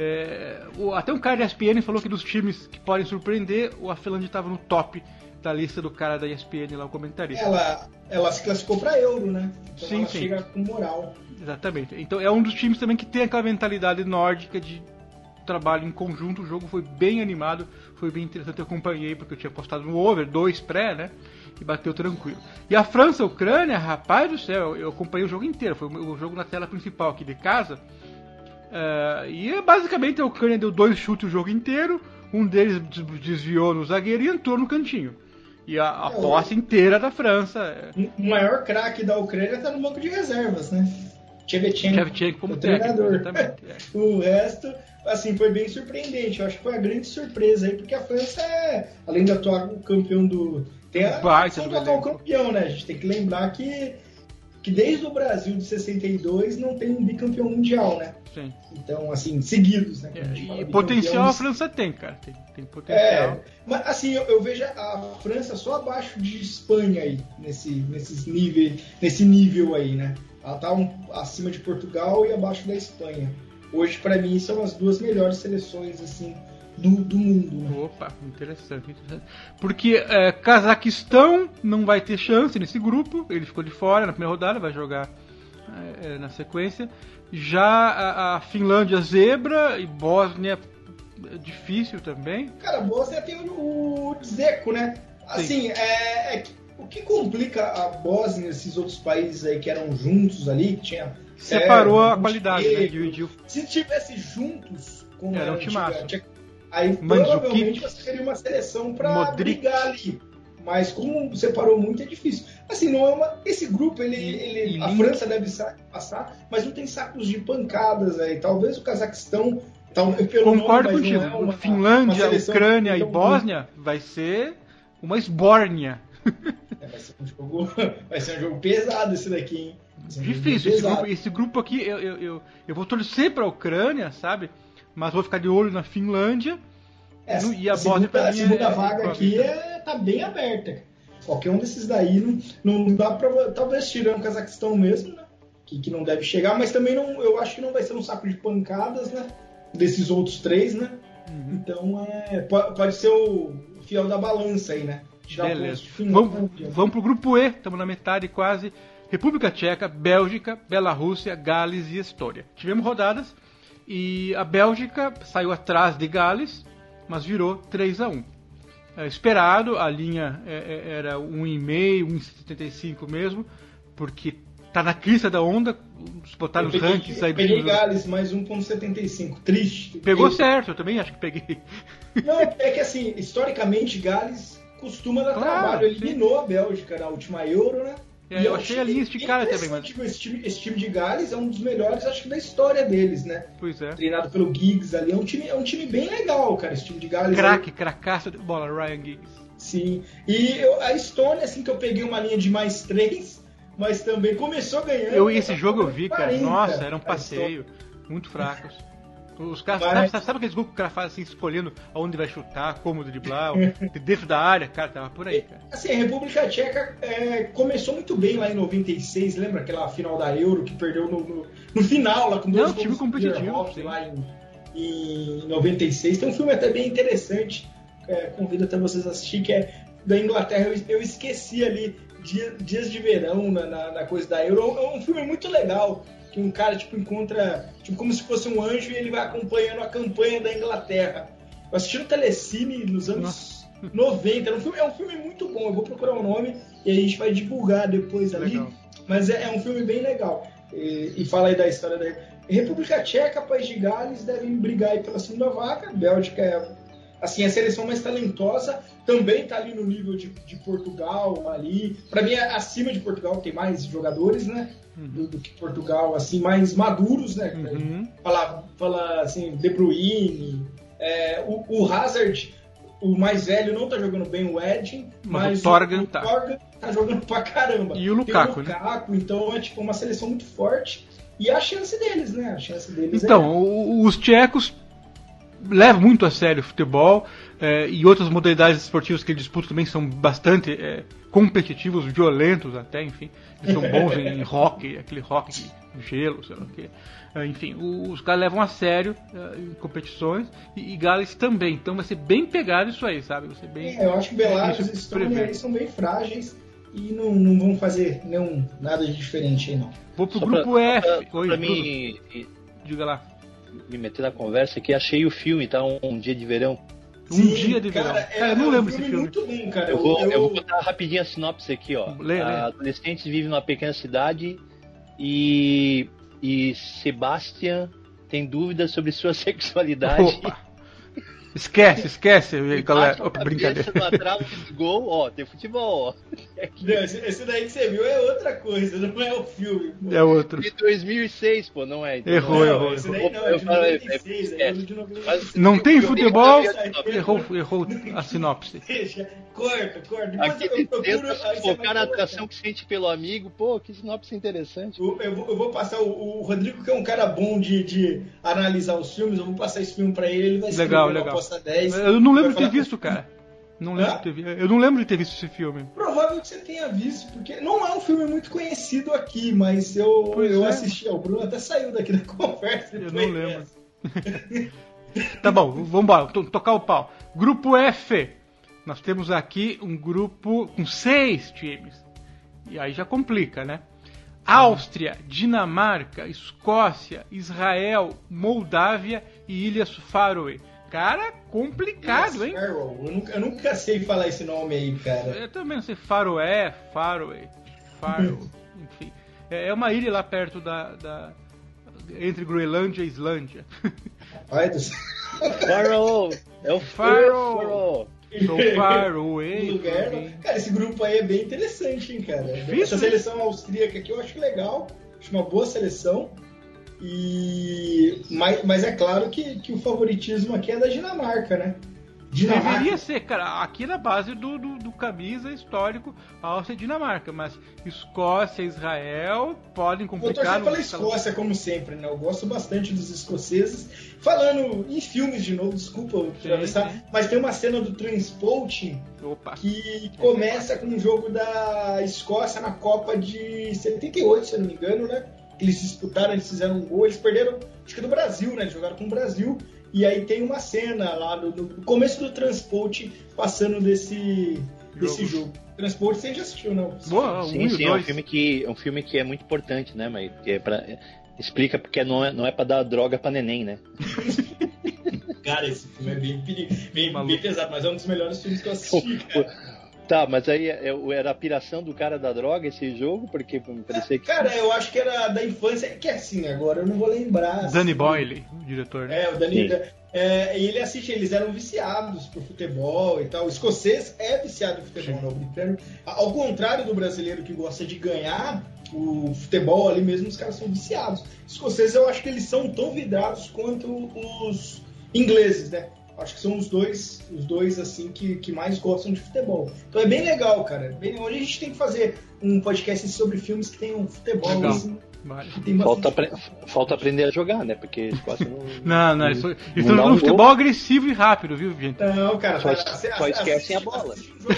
é, o- até um cara da E S P N falou que dos times que podem surpreender, a Finlândia estava no top da lista do cara da E S P N lá, o comentarista. Ela, ela se classificou para Euro, né? Então Sim, ela sim. chega com moral. Exatamente. Então é um dos times também que tem aquela mentalidade nórdica de trabalho em conjunto. O jogo foi bem animado, foi bem interessante. Eu acompanhei porque eu tinha postado no over, dois pré, né? E bateu tranquilo. E a França, a Ucrânia, rapaz do céu, eu acompanhei o jogo inteiro. Foi o jogo na tela principal aqui de casa. Eh, e basicamente a Ucrânia deu dois chutes o jogo inteiro. Um deles des- desviou no zagueiro e entrou no cantinho. E a, a É, posse inteira da França. é, O maior craque da Ucrânia tá no banco de reservas, né? Shevchenko, Shevchenko como o técnico, treinador. exatamente. é. O resto, assim, foi bem surpreendente. Eu acho que foi a grande surpresa aí, porque a França é, além de atuar o campeão do... Tem a Baita opção do de atuar o elenco. campeão, né? A gente tem que lembrar que, que desde o Brasil de sessenta e dois não tem um bicampeão mundial, né? Sim. Então, assim, seguidos, né? É, Quando a gente fala e bicampeão, potencial a França tem, cara. Tem, tem potencial. É, mas assim, eu, eu vejo a França só abaixo de Espanha aí, nesse, nesses nível, nesse nível aí, né? Ela tá um, acima de Portugal e abaixo da Espanha. Hoje, pra mim, são as duas melhores seleções, assim, do, do mundo, né? Opa, interessante, interessante. Porque é, Cazaquistão não vai ter chance nesse grupo. Ele ficou de fora na primeira rodada, vai jogar é, é, na sequência. Já a, a Finlândia zebra e Bósnia é difícil também. Cara, a Bósnia tem o, o Dzeko, né? Assim, é, é que- o que complica a Bósnia, esses outros países aí que eram juntos ali, que tinha... Separou é, a qualidade, né? Montenegro. Dividiu. Se tivesse juntos, como Era um era timaço. antiga- tinha- aí Mandzukic. provavelmente você teria uma seleção pra Modric. brigar ali. Mas como separou muito, é difícil. Assim, não é uma, esse grupo, ele, E- ele- e a link- França deve sa- passar, mas não tem sacos de pancadas aí. Talvez o Cazaquistão, talvez pelo Concordo nome, mas contigo. não é uma- uma Finlândia, seleção Ucrânia que e tem um- Bósnia vai ser uma esbórnia. É, vai ser um jogo, vai ser um jogo pesado esse daqui, hein? Vai ser um jogo Difícil. Esse pesado. grupo, esse grupo aqui, eu, eu, eu, eu vou torcer pra Ucrânia, sabe? Mas vou ficar de olho na Finlândia. É, No- e a a Bósnia, segunda, pra a mim, segunda é- vaga é aqui é, tá bem aberta. Qualquer um desses daí não, não dá pra. Talvez tirando o Cazaquistão mesmo, né? Que, que não deve chegar, mas também não, eu acho que não vai ser um saco de pancadas, né? Desses outros três, né? Uhum. Então é, pode, pode ser o fiel da balança aí, né? Tirar Beleza. pontos de Finlândia. Vamos, vamos pro grupo E, estamos na metade quase. República Tcheca, Bélgica, Bielorrússia, Gales e Estônia. Tivemos rodadas e a Bélgica saiu atrás de Gales, mas virou três a um. É, esperado, a linha é, é, era um vírgula cinco, um vírgula setenta e cinco mesmo, porque tá na crista da onda, se botar nos peguei, rankings aí do peguei filme. Gales mais um ponto setenta e cinco, triste. Pegou eu, certo, eu também acho que peguei. Não, é que assim, historicamente, Gales costuma dar Claro, trabalho. sim. Eliminou a Bélgica na última Euro, né? É, eu achei a linha esticada também, mas... Esse time, esse time de Gales é um dos melhores, acho que, da história deles, né? Pois é. Treinado pelo Giggs ali. É um time, é um time bem legal, cara, esse time de Gales. Craque, cracaço de bola, Ryan Giggs. Sim. E eu, a Estônia, assim, que eu peguei uma linha de mais três, mas também começou ganhando. Eu, esse jogo eu vi, cara. quarenta, Nossa, era um a passeio. Muito fracos. Os caras, Mas- sabe, sabe aqueles gols que o cara faz assim, escolhendo aonde vai chutar, como driblar, dentro da área? Cara, tava por aí, cara. Assim, a República Tcheca é, começou muito bem lá em noventa e seis, lembra aquela final da Euro que perdeu no, no, no final, lá com dois Não, time gols do competitivo, Bierhoff, sim. lá em, em noventa e seis. Tem um filme até bem interessante, é, convido até vocês a assistir, que é da Inglaterra. Eu, eu esqueci ali, dia, Dias de Verão, na, na, na coisa da Euro. É um filme muito legal, que um cara tipo, encontra, tipo, como se fosse um anjo, e ele vai acompanhando a campanha da Inglaterra. Eu assisti no Telecine nos anos noventa. É um, filme, é um filme muito bom. Eu vou procurar o nome e a gente vai divulgar depois ali. Legal. Mas é, é um filme bem legal. E, e fala aí da história da República Tcheca, País de Gales devem brigar aí pela segunda vaga. Bélgica é assim, a seleção mais talentosa, também está ali no nível de, de Portugal ali. Para mim é acima de Portugal, tem mais jogadores, né? Uhum. Do, do que Portugal, assim, mais maduros, né? Uhum. Fala, fala assim, De Bruyne, é, o, o Hazard, o mais velho, não tá jogando bem o Edin, Mas mas o Torgan o, o tá. Torgan tá jogando pra caramba. E o Lukaku, Tem o Lukaku, né? Então é tipo uma seleção muito forte. E a chance deles, né? A chance deles Então, é... o- os tchecos levam muito a sério o futebol é, e outras modalidades esportivas que eles disputam também são bastante é, competitivos, violentos até, enfim. Eles são bons em, em hockey, aquele hockey de gelo, sei lá o quê. É, enfim, o- os caras levam a sério é, em competições e, e Gales também. Então vai ser bem pegado isso aí, sabe? Vai ser bem... É, eu acho que Belarus difícil e Estônia prever. aí são bem frágeis e não, não vão fazer nenhum, nada de diferente aí, não. Vou pro Só grupo pra, F. Só pra, Oi, pra Bruno, mim diga lá. me meter na conversa aqui, achei o filme, tá? Um, um dia de verão. Um Sim, dia de verão. cara, Cara, é, eu não é um lembro desse filme filme. muito bom, cara. Eu vou, eu, eu vou botar rapidinho a sinopse aqui, ó. Lê, lê. Adolescentes vivem numa pequena cidade e, e Sebastian tem dúvidas sobre sua sexualidade. Opa! Esquece, esquece, E galera. bate a Opa, cabeça brincadeira. numa trava de gol, ó, tem futebol, ó. Não, esse, esse daí que você viu é outra coisa, não é o filme. Pô. É outro. De dois mil e seis, pô, não é? Então, Errou, não, errou, esse errou. daí não, é de Eu falo, é- noventa e seis, é, é- de noventa e seis. Mas- Não tem Eu- futebol, eu- eu- errou, errou a sinopse. Deixa, corta, corta. Depois Aqui eu tem procuro, tenta aí você focar vai na colocar. atração que sente pelo amigo. Pô, que sinopse interessante. Eu, eu vou, eu vou passar o, o Rodrigo, que é um cara bom de, de analisar os filmes, eu vou passar esse filme pra ele, ele vai escrever Legal, uma legal. aposta dez. Eu não lembro de vai ter falar- visto, cara. Não lembro Hã? de ter vi- Eu não lembro de ter visto esse filme. Provável que você tenha visto, porque não é um filme muito conhecido aqui, mas eu, Pois eu é. assisti. O Bruno até saiu daqui da conversa. Eu depois não lembro. dessa. Tá bom, vambora, to- tocar o pau. Grupo F. Nós temos aqui um grupo com seis times. E aí já complica, né? Áustria, Dinamarca, Escócia, Israel, Moldávia e Ilhas Faroe. Cara, complicado, hein? Sparrow. Eu nunca, eu nunca sei falar esse nome aí, cara. Eu também não sei, Faroé, Faroe, Faro, enfim. É é uma ilha lá perto da, da- entre Groenlândia e Islândia. Ai do céu. Faro! É o Faro. Faro! So far away Um lugar, from me. cara, esse grupo aí é bem interessante, hein, cara. Difícil, Essa né? seleção austríaca aqui eu acho legal, acho uma boa seleção. E mas, mas é claro que, que o favoritismo aqui é da Dinamarca, né? Dinamarca. Deveria ser, cara, aqui na base do, do, do camisa histórico, Áustria e Dinamarca, mas Escócia e Israel podem Vou complicar. torcer no- pela Escócia, como sempre, né? Eu gosto bastante dos escoceses. Falando em filmes de novo, desculpa eu Sim, atravessar, sim. mas tem uma cena do Transporting Opa. que começa com um jogo da Escócia na Copa de setenta e oito, se eu não me engano, né? Eles disputaram, eles fizeram um gol, eles perderam, acho que do Brasil, né? Eles jogaram com o Brasil. E aí tem uma cena lá no, no começo do Transporte passando desse jogo. Desse jogo. Transporte você já assistiu, não? Boa, um Sim, e sim, é um dois. filme que é um filme que é muito importante, né, mas que é pra, explica porque não é, não é pra dar droga pra neném, né? Cara, esse filme é bem, peri- bem, Maluco. bem pesado, mas é um dos melhores filmes que eu assisti, cara. Tá, mas aí era a piração do cara da droga esse jogo? Porque parecia que... Cara, eu acho que era da infância, que é assim, agora eu não vou lembrar. Danny assim, Boyle, o diretor, né? É, o Danny... É, e ele assiste, eles eram viciados por futebol e tal. O escocês é viciado em futebol, não, o britânico. Ao contrário do brasileiro que gosta de ganhar, o futebol ali mesmo, os caras são viciados. Os escoceses, eu acho que eles são tão vidrados quanto os ingleses, né? Acho que são os dois, os dois assim, que, que mais gostam de futebol. Então é bem legal, cara. Bem, hoje a gente tem que fazer um podcast sobre filmes que tenham futebol. Legal. Assim, Vale. Falta, apre... Falta aprender a jogar, né? Porque eles quase não. Não, não, eles não estão jogando um futebol agressivo e rápido, viu, gente? Não, cara, só, tá, só, só esquecem a bola.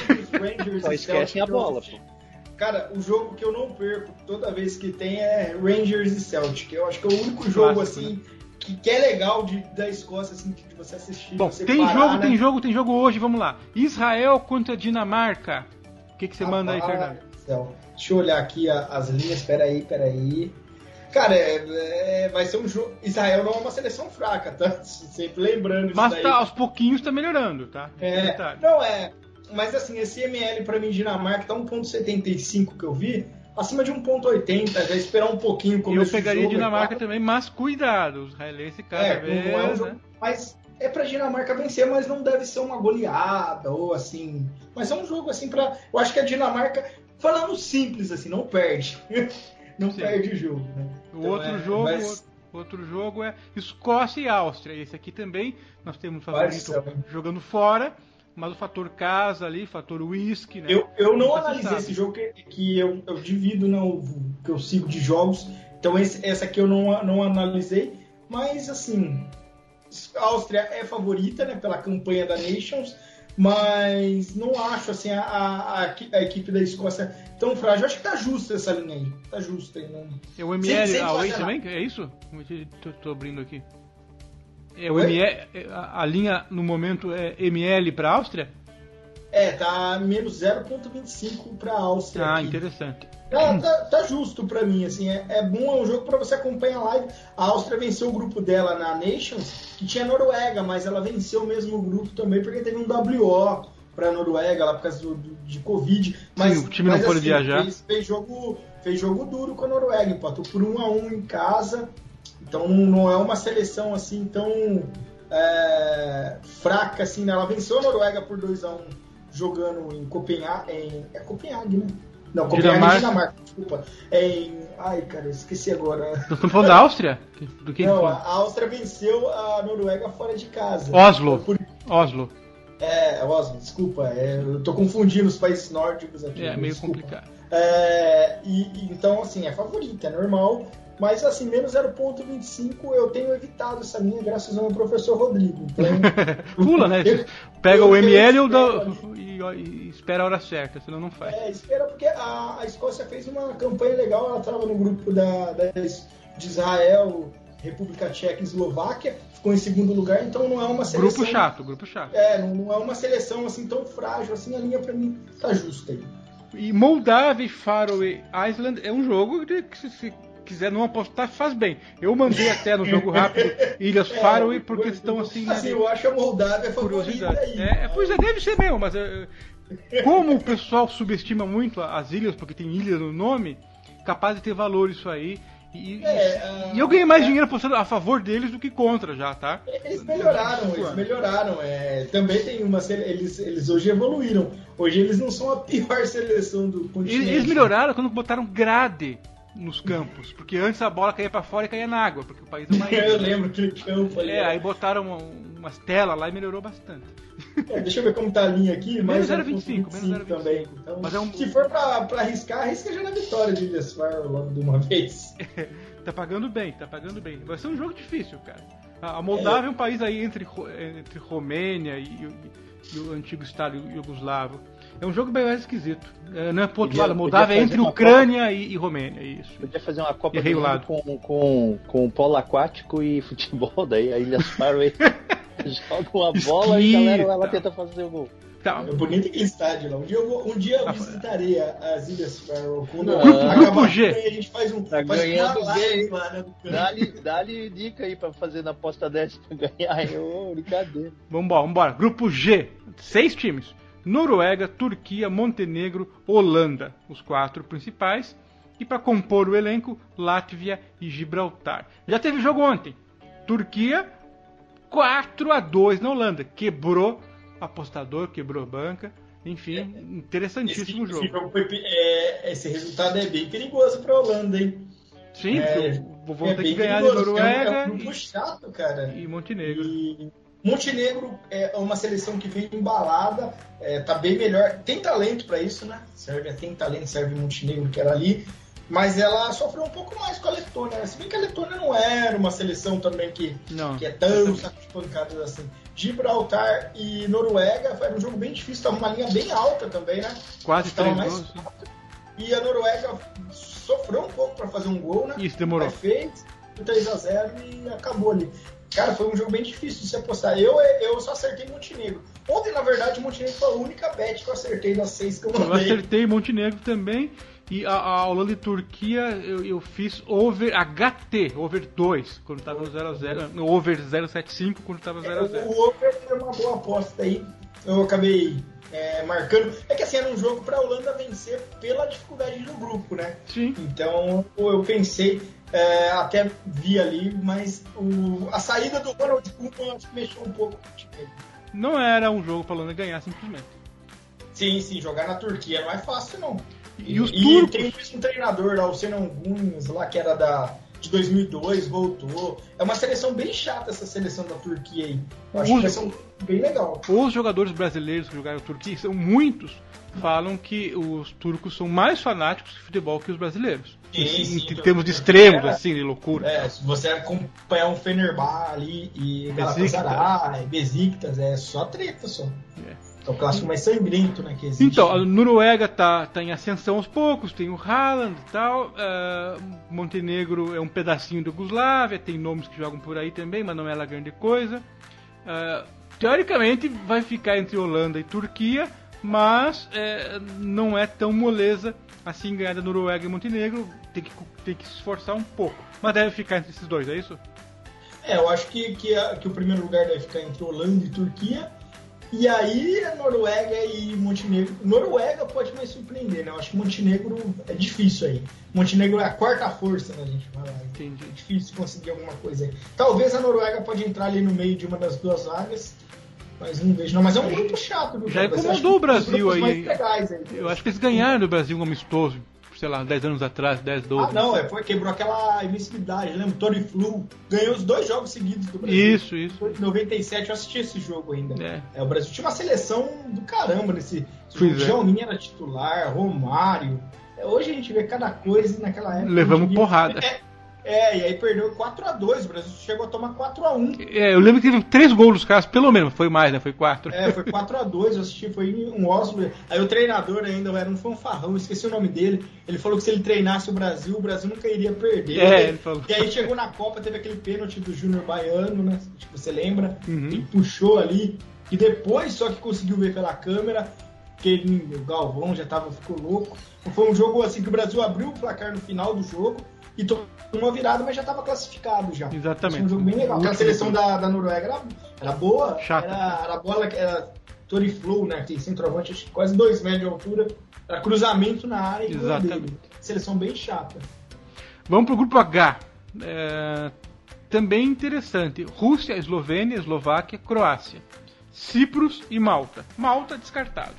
Só esquecem a bola, pô. Cara, o jogo que eu não perco toda vez que tem é Rangers e Celtic. Eu acho que é o único jogo, Clássico, assim, né? que, que é legal de, da Escócia, assim, de você assistir. Bom, você tem parar, jogo, né? tem jogo, tem jogo hoje, vamos lá. Israel contra Dinamarca. O que, que você Ah, manda aí, ah, Fernando? céu. Deixa eu olhar aqui a, as linhas, peraí, peraí. Cara, é, é, vai ser um jogo. Israel não é uma seleção fraca, tá? Sempre lembrando isso Mas daí. tá, aos pouquinhos tá melhorando, tá? É, Detalhe. não é. Mas assim, esse M L pra mim, Dinamarca, tá um ponto setenta e cinco que eu vi. Acima de um ponto oitenta, já esperar um pouquinho como Eu pegaria Dinamarca também, mas cuidado, os israelenses cada é, vez, não é um jogo, né? mas é pra Dinamarca vencer, mas não deve ser uma goleada ou assim. Mas é um jogo assim pra. Eu acho que a Dinamarca, falando simples assim, não perde. Não Sim. perde o jogo, né? O Então, outro é, jogo, mas- outro jogo é Escócia e Áustria. Esse aqui também nós temos o favorito Parça, hein? jogando fora, mas o fator casa ali, fator whisky, né? Eu, eu não Nunca se analisei sabe. esse jogo que, que eu, eu divido no que eu sigo de jogos. Então esse, essa aqui eu não, não analisei. Mas assim, a Áustria é favorita, né, pela campanha da Nations. Mas não acho assim a, a, a equipe da Escócia tão frágil. Acho que tá justa essa linha aí. Tá justa aí. Não... É o M Sem- L sem away fazer também? É isso? Tô, tô abrindo aqui. É o Oi? M L, a, a linha no momento é M L para Áustria? É, tá menos zero ponto vinte e cinco pra Áustria. Ah, aqui. interessante. Tá, tá, tá justo pra mim, assim, é, é bom, é um jogo pra você acompanhar a live. A Áustria venceu o grupo dela na Nations, que tinha Noruega, mas ela venceu o mesmo grupo também, porque teve um W O pra Noruega, lá por causa do, do- de Covid. Mas, Sim, o time não mas, pôde assim, viajar. Fez, fez jogo, fez jogo duro com a Noruega, empatou por um a um em casa, então não, não é uma seleção assim tão é, fraca assim, né? Ela venceu a Noruega por dois a um jogando em Copenhague, em, é Copenhague, né? Não, Copenhague Dinamarca. é Dinamarca, desculpa. É em, ai, cara, esqueci agora. Nós estamos falando da Áustria? Do que Não, que a Áustria venceu a Noruega fora de casa. Oslo. Por- Oslo. É, Oslo, desculpa. É, eu tô confundindo os países nórdicos aqui. É meio desculpa. complicado. É, e, e, então, assim, é favorita, é normal. Mas, assim, menos zero ponto vinte e cinco eu tenho evitado essa linha graças ao meu professor Rodrigo. Então, Pula, né? eu- Pega eu- o M L eu ou dá- espero e, e espera a hora certa, senão não faz. É, espera, porque a, a Escócia fez uma campanha legal, ela estava no grupo da, da- de Israel, República Tcheca e Eslováquia, ficou em segundo lugar, então não é uma seleção... Grupo chato, grupo chato. É, não, não é uma seleção assim tão frágil, assim, a linha pra mim tá justa aí. E Moldávia e Faroe Island é um jogo que, que se, se quiser não apostar, faz bem. Eu mandei até no jogo rápido Ilhas Faroe por questão assim, né, Assim, de eu acho a Moldávia favorita curiosidade. aí. É, pois é, deve ser mesmo, mas é, como o pessoal subestima muito as ilhas, porque tem ilha no nome, capaz de ter valor isso aí. E, É, e- uh, e eu ganhei mais é. dinheiro apostando a favor deles do que contra já, tá? Eles melhoraram, eles melhoraram. É, também tem uma sele- eles, eles hoje evoluíram. Hoje eles não são a pior seleção do continente. Eles, eles melhoraram quando botaram grade nos campos, porque antes a bola caía pra fora e caía na água, porque o país é uma ilha. Eu lembro aquele campo ali. É, aí botaram uma- umas telas lá e melhorou bastante. É, deixa eu ver como tá a linha aqui. Menos mais zero vírgula vinte e cinco, menos zero vírgula também. vinte e cinco. Então, Mas é um- se for pra, pra arriscar, arrisca já na vitória de Ilhas Faroe logo de uma vez. Tá pagando bem, tá pagando bem. Vai ser um jogo difícil, cara. A a Moldávia é, um país aí entre, Ro- entre Romênia e, e- e o antigo Estado iugoslavo. É um jogo bem mais esquisito. É, não é pro outro Podia- lado, a Moldávia é podia entre fazer uma Ucrânia e, e Romênia, isso. Podia fazer uma Copa Errei do o Mundo lado. com, com, com polo aquático e futebol, daí a Ilhas Faroe joga uma bola e a galera vai lá Esquita. tentar fazer o gol. Tá. É bonito aquele estádio lá. Um dia eu, vou, um dia eu visitarei a- as Ilhas Faroe. Quando Não. acabar Grupo a G. campanha, a gente faz, um, Tá faz ganhando uma live bem. lá, né? Dá-lhe dá-lhe dica aí pra fazer na aposta dessa pra ganhar. Ô, brincadeira. Vambora, vambora. Grupo G. Seis times. Noruega, Turquia, Montenegro, Holanda, os quatro principais. E para compor o elenco, Látvia e Gibraltar. Já teve jogo ontem. Turquia, quatro a dois na Holanda. Quebrou apostador, quebrou banca. Enfim, é, interessantíssimo esse, jogo. Esse, foi, é, esse resultado é bem perigoso para a Holanda, hein? Sim, é, vão é ter que ganhar de Noruega é um, é um grupo e, chato, cara. E Montenegro. E Montenegro é uma seleção que vem embalada, é, tá bem melhor. Tem talento para isso, né? Sérvia tem talento, Sérvia e Montenegro que era ali. Mas ela sofreu um pouco mais com a Letônia. Se bem que a Letônia não era uma seleção também que, que é tão saco de pancadas assim. Gibraltar e Noruega foi um jogo bem difícil, estava uma linha bem alta também, né? Quase três gols. E a Noruega sofreu um pouco para fazer um gol, né? Isso, demorou. Mas fez três a zero e acabou ali. Cara, foi um jogo bem difícil de se apostar. Eu, eu só acertei Montenegro. Ontem, na verdade, Montenegro foi a única bet que eu acertei das seis que eu mandei. Eu acertei Montenegro também. E a, a Holanda e Turquia eu, eu fiz over H T, over dois, quando estava no zero a zero. No over zero vírgula setenta e cinco, quando estava zero a zero. O over era uma boa aposta aí. Eu acabei é, marcando. É que assim, era um jogo para a Holanda vencer pela dificuldade do grupo, né? Sim. Então eu pensei, é, até vi ali, mas o, a saída do Ronald Koeman acho que mexeu um pouco com o time. Não era um jogo para a Holanda ganhar simplesmente. Sim, sim, jogar na Turquia não é fácil não. E, e os e turcos... tem um treinador lá, o Sinan Gunes, lá que era da, de dois mil e dois, voltou. É uma seleção bem chata essa seleção da Turquia aí. Eu acho os... que vai ser um, bem legal. Os jogadores brasileiros que jogaram Turquia, são muitos, falam que os turcos são mais fanáticos de futebol que os brasileiros. Sim, em, sim, em termos de extremos, é, assim, de loucura. É, se você acompanhar um Fenerbahçe ali e Galatasaray, Besiktas, é só treta só. É. É o clássico mais sangrento, né, que existe. Então, a Noruega tá, tá em ascensão aos poucos, tem o Haaland e tal. Uh, Montenegro é um pedacinho da Iugoslávia, tem nomes que jogam por aí também, mas não é lá grande coisa. Uh, teoricamente vai ficar entre Holanda e Turquia, mas é, não é tão moleza assim ganhar da Noruega e Montenegro. Tem que, tem que se esforçar um pouco. Mas deve ficar entre esses dois, é isso? É, eu acho que, que, a, que o primeiro lugar deve ficar entre Holanda e Turquia. E aí, a Noruega e Montenegro. Noruega pode me surpreender, né? Eu acho que Montenegro é difícil aí. Montenegro é a quarta força, né, a gente fala. Entendi. É difícil conseguir alguma coisa aí. Talvez a Noruega pode entrar ali no meio de uma das duas vagas, mas não vejo, não. Mas é um grupo chato, viu? Já incomodou o Brasil aí. aí. Eu acho que eles ganharam do Brasil um amistoso, sei lá, dez anos atrás, dez, doze. Ah, não, é, foi, quebrou aquela invencibilidade, lembra? Tony Flu ganhou os dois jogos seguidos do Brasil. Isso, isso. Em noventa e sete eu assisti esse jogo ainda. É. É, o Brasil tinha uma seleção do caramba nesse jogo. O Joãominho era titular, Romário. É, hoje a gente vê cada coisa naquela época. Levamos porrada. É, é, e aí perdeu quatro a dois, o Brasil chegou a tomar quatro a um. É, eu lembro que teve três gols dos caras, pelo menos, foi mais, né? Foi quatro. É, foi quatro a dois, eu assisti, foi um Oslo. Aí o treinador ainda era um fanfarrão, esqueci o nome dele. Ele falou que se ele treinasse o Brasil, o Brasil nunca iria perder. É, ele falou. E aí chegou na Copa, teve aquele pênalti do Júnior Baiano, né? Tipo, você lembra? Uhum. Ele puxou ali, e depois só que conseguiu ver pela câmera, porque ele, o Galvão já tava, ficou louco. Foi um jogo assim que o Brasil abriu o placar no final do jogo e tomou uma virada, mas já estava classificado já. Exatamente. Foi um jogo bem legal. Aquela seleção da, da Noruega era, era boa, Chata. era, era bola, era Tori Flow, né? Aquele centroavante, acho que quase dois metros de altura, era cruzamento na área e gol dele. Seleção bem chata. Vamos pro grupo H. É, também interessante. Rússia, Eslovênia, Eslováquia, Croácia. Cipros e Malta. Malta descartado.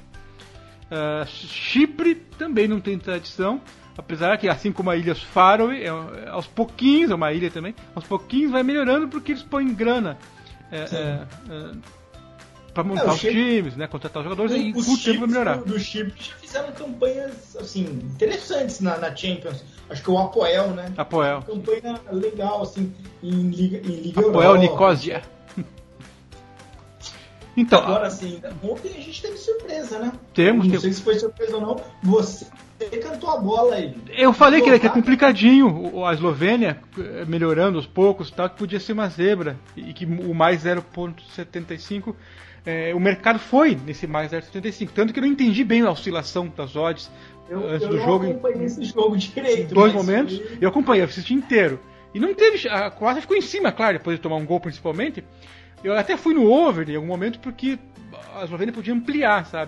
Uh, Chipre também não tem tradição, apesar que, assim como a ilha Faroe, é, é, aos pouquinhos, é uma ilha também, aos pouquinhos vai melhorando porque eles põem grana é, é, é, para montar é, os Chipre, times, né, contratar os jogadores, e com o tempo vai melhorar. Do, do Chipre já fizeram campanhas assim, interessantes na, na Champions. Acho que o Apoel, né? Apoel. Uma campanha legal assim, em Liga, em Liga Apoel Europa. Nicosia. Então, agora sim, ontem a gente teve surpresa, né? Temos. Não temos. sei se foi surpresa ou não. Você cantou a bola aí. Eu falei que, que é complicadinho a Eslovênia melhorando aos poucos, tal, que podia ser uma zebra e que o mais zero vírgula setenta e cinco, é, o mercado foi nesse mais zero vírgula setenta e cinco, tanto que eu não entendi bem a oscilação das odds eu, antes eu do não jogo. Eu acompanhei esse jogo direito. Dois momentos, foi... eu acompanhei, eu assisti inteiro. E não teve. A Croácia ficou em cima, claro, depois de tomar um gol principalmente. Eu até fui no over em algum momento porque a Eslovênia podia ampliar, sabe?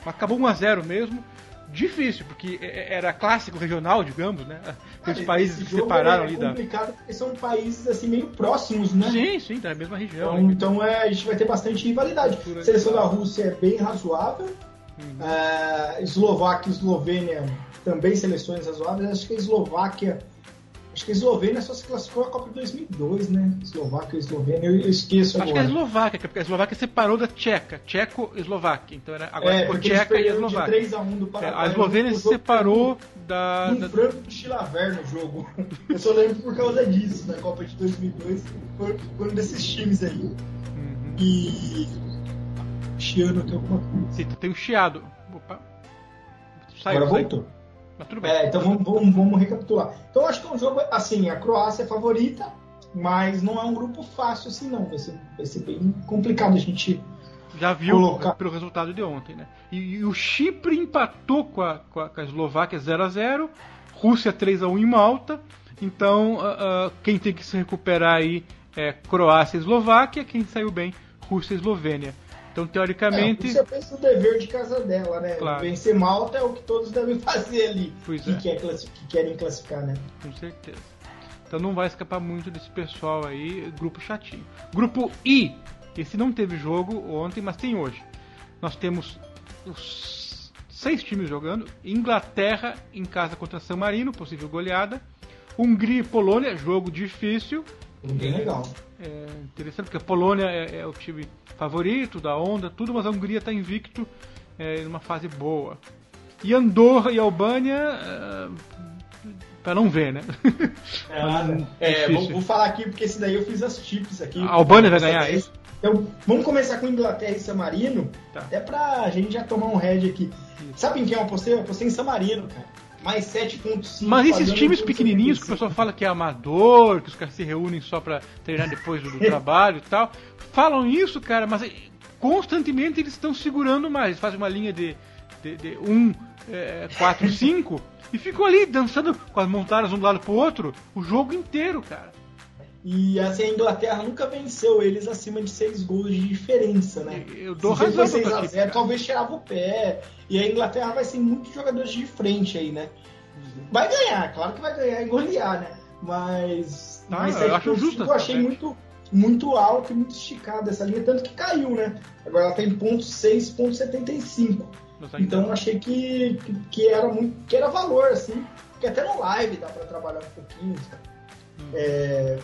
Acabou um a zero mesmo. Difícil, porque era clássico regional, digamos, né? Aqueles ah, países que separaram é ali da... É complicado porque são países assim meio próximos, né? Sim, sim, da mesma região. Então, então é, a gente vai ter bastante rivalidade. A seleção da Rússia é bem razoável. Uhum. É, Eslováquia e Eslovênia também seleções razoáveis. Acho que a Eslováquia... Acho que a Eslovênia só se classificou na Copa de dois mil e dois, né? Eslováquia e Eslovênia, eu esqueço Acho agora. que é a Eslováquia, porque a Eslováquia separou da Tcheca. Tcheco-Eslováquia. Então era, agora é, ficou Tcheca e a Eslováquia. De três a um do Paraguai, é, a Eslovênia se separou da... Um da... frango de Chilaver no jogo. Eu só lembro por causa disso, na Copa de dois mil e dois. Foi, foi um desses times aí. Uhum. E... Chiano tem alguma coisa. Sim, tem um chiado. Opa. Saiu, agora voltou. Saiu. Mas tudo bem. É, então vamos, vamos, vamos recapitular. Então acho que é um jogo, assim, a Croácia é favorita, mas não é um grupo fácil assim não. Vai ser, vai ser bem complicado a gente já viu colocar... pelo resultado de ontem, né? E, e o Chipre empatou com a, com a, com a Eslováquia zero a zero, Rússia três a um em Malta. Então uh, uh, quem tem que se recuperar aí é Croácia e Eslováquia, quem saiu bem, Rússia e Eslovênia. Então, teoricamente... É, você pensa o dever de casa dela, né? Claro. Vencer Malta é o que todos devem fazer ali. Pois que, é. quer classific... que querem classificar, né? Com certeza. Então não vai escapar muito desse pessoal aí, grupo chatinho. Grupo I, esse não teve jogo ontem, mas tem hoje. Nós temos os seis times jogando. Inglaterra em casa contra San Marino, possível goleada. Hungria e Polônia, jogo difícil. Bem legal. É interessante, porque a Polônia é, é o time favorito da onda, tudo, mas a Hungria está invicto, é, numa fase boa. E Andorra e Albânia, é, para não ver, né? É, é, vou, vou falar aqui porque esse daí eu fiz as tips aqui. A Albânia vai ganhar isso? Então, vamos começar com Inglaterra e San Marino, tá. Até pra gente já tomar um head aqui. Isso. Sabe em quem eu apostei? Eu apostei em San Marino, cara. Mais sete ponto cinco. Mas esses times pequenininhos que o pessoal fala que é amador, que os caras se reúnem só pra treinar depois do, do trabalho e tal, falam isso, cara, mas constantemente eles estão segurando mais. Eles fazem uma linha de, de, de um, quatro, cinco e ficam ali dançando com as montadas um do lado pro outro o jogo inteiro, cara. E assim, a Inglaterra nunca venceu eles acima de seis gols de diferença, né? Eu dou Se razão seis a zero, talvez tirava o pé. E a Inglaterra vai ser muitos jogadores de frente aí, né? Vai ganhar, claro que vai ganhar e golear, né? Mas, ah, mas eu acho justo. Eu achei muito, muito alto e muito esticado essa linha, tanto que caiu, né? Agora ela tem ponto seis ponto setenta e cinco. Então eu achei que, que, que, era muito, que era valor, assim. Porque até no live dá pra trabalhar um pouquinho. Hum. É...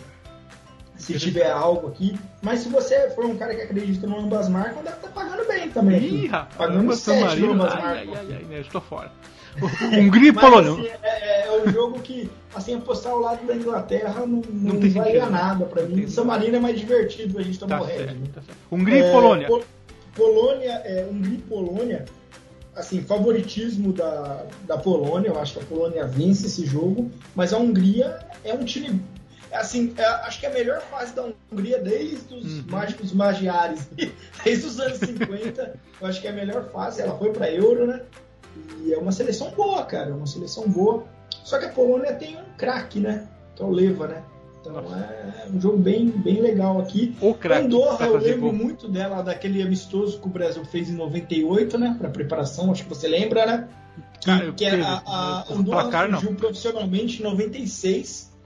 Se tiver algo aqui, mas se você for um cara que acredita no ambas marcas, deve estar pagando bem também. Ih, rapaz, pagando sete no ambas ai, marcas. ai, ai, ai, eu estou fora. Hungria e Polônia. Assim, é, é um jogo que, assim, apostar ao lado da Inglaterra não, não, não valia nada pra mim. San Marino é mais divertido, a gente tomar tá o head. Tá Hungria e é, Polônia. Pol- Polônia, é, Hungria e Polônia, assim, favoritismo da, da Polônia, eu acho que a Polônia vence esse jogo, mas a Hungria é um time... Assim, é, acho que é a melhor fase da Hungria desde os uhum. mágicos magiares, desde os anos cinquenta, eu acho que é a melhor fase, ela foi pra Euro, né? E é uma seleção boa, cara, é uma seleção boa. Só que a Polônia tem um craque, né? Que é o Leva, né? Então é um jogo bem, bem legal aqui. O craque. Andorra, eu lembro gol. muito dela, daquele amistoso que o Brasil fez em noventa e oito, né? Pra preparação, acho que você lembra, né? Que, ah, que a, a Andorra placar, surgiu não. profissionalmente em noventa e seis.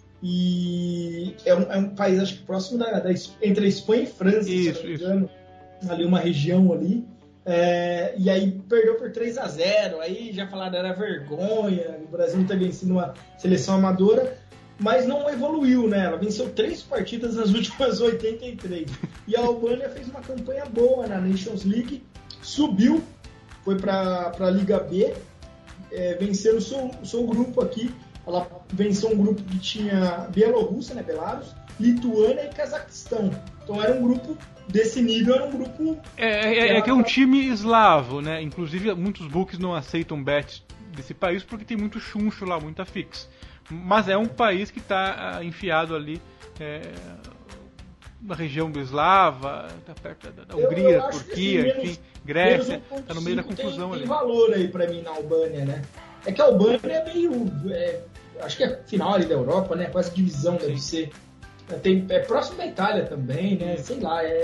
E é um, é um país, acho que próximo da, da entre a Espanha e França, isso, se não me engano, ali uma região ali. É, e aí perdeu por três a zero, aí já falaram era vergonha, o Brasil não ter vencido uma seleção amadora, mas não evoluiu, né? Ela venceu três partidas nas últimas oitenta e três. E a Albânia fez uma campanha boa na Nations League, subiu, foi para a Liga B, é, venceu o seu, o seu grupo aqui. Ela venceu um grupo que tinha Bielorrússia, né, Belarus, Lituânia e Cazaquistão. Então era um grupo desse nível, era um grupo... É, é, é que é um time eslavo, né? Inclusive muitos books não aceitam bets desse país porque tem muito chuncho lá, muita fix. Mas é um país que está enfiado ali é, na região do Eslava, tá perto da, da Hungria, eu, eu Turquia, assim, enfim, menos, Grécia, está no meio da confusão tem, ali. Tem valor aí pra mim na Albânia, né? É que a Albânia é meio... É, acho que é final ali da Europa, né? Quase divisão deve ser. É, tem, é próximo da Itália também, né? Sei lá, é,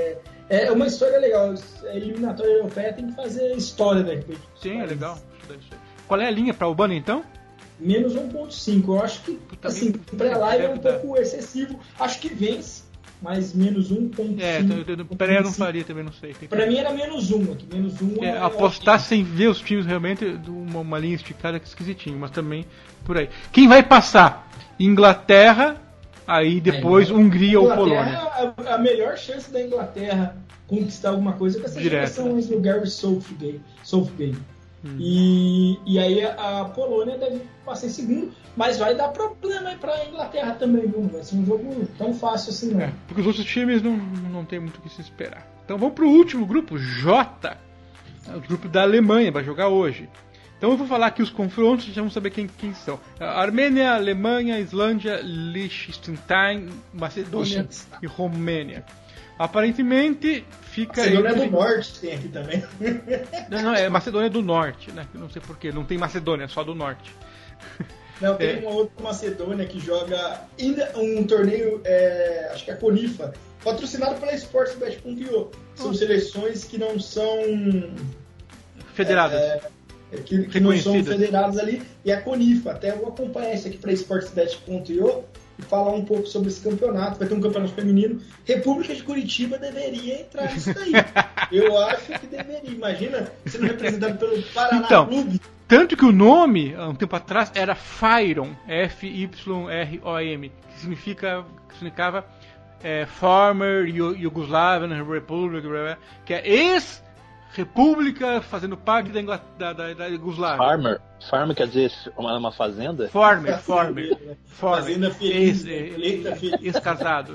É uma história legal. A eliminatória europeia tem que fazer história daqui. Sim, é legal. Qual é a linha para o Albânia, então? Menos um ponto cinco. Eu acho que, Puta assim, pré-live é um dar. pouco excessivo. Acho que vence, mas menos um ponto cinco. É, pré eu não faria também, não sei. Pra mim era menos um. Aqui. Menos um é, é apostar ótimo. Sem ver os times realmente, uma, uma linha esticada que esquisitinho, mas também por aí. Quem vai passar? Inglaterra, aí depois é, Hungria ou Polônia. A, a melhor chance da Inglaterra conquistar alguma coisa é com essa geração do Gary Southgate. Southgate. Hum. E, e aí a, a Polônia deve passar em segundo, mas vai dar problema aí pra Inglaterra também, viu? Vai ser um jogo tão fácil assim, não. É, porque os outros times não, não tem muito o que se esperar. Então vamos pro último grupo, J. O grupo da Alemanha, vai jogar hoje. Então eu vou falar aqui os confrontos, já vamos saber quem, quem são. Armênia, Alemanha, Islândia, Liechtenstein, Macedônia e Romênia. Aparentemente fica... Macedônia entre... do Norte tem aqui também. Não, não, é Macedônia do Norte, né? Não sei porquê, não tem Macedônia, só do Norte. Não, tem é. uma outra Macedônia que joga um torneio, é, acho que é a Conifa, patrocinado pela Sportsbet ponto io. São oh. seleções que não são... Federadas. É, é, que, que não são federadas ali, e a Conifa. Até eu acompanho isso aqui para Sportsbet ponto io e falar um pouco sobre esse campeonato. Vai ter um campeonato feminino. República de Curitiba deveria entrar nisso daí. Eu acho que deveria. Imagina sendo representado pelo Paraná então, Clube. Tanto que o nome, há um tempo atrás, era Fyrom, F Y R O M, que significa, que significava é, Former Yugoslavian Republic, que é ex-república fazendo parte da, Ingl... da, da, da Yugoslávia. Farmer? Farmer quer dizer uma, uma fazenda? Former, Former. Fazenda feliz. Ex-casado.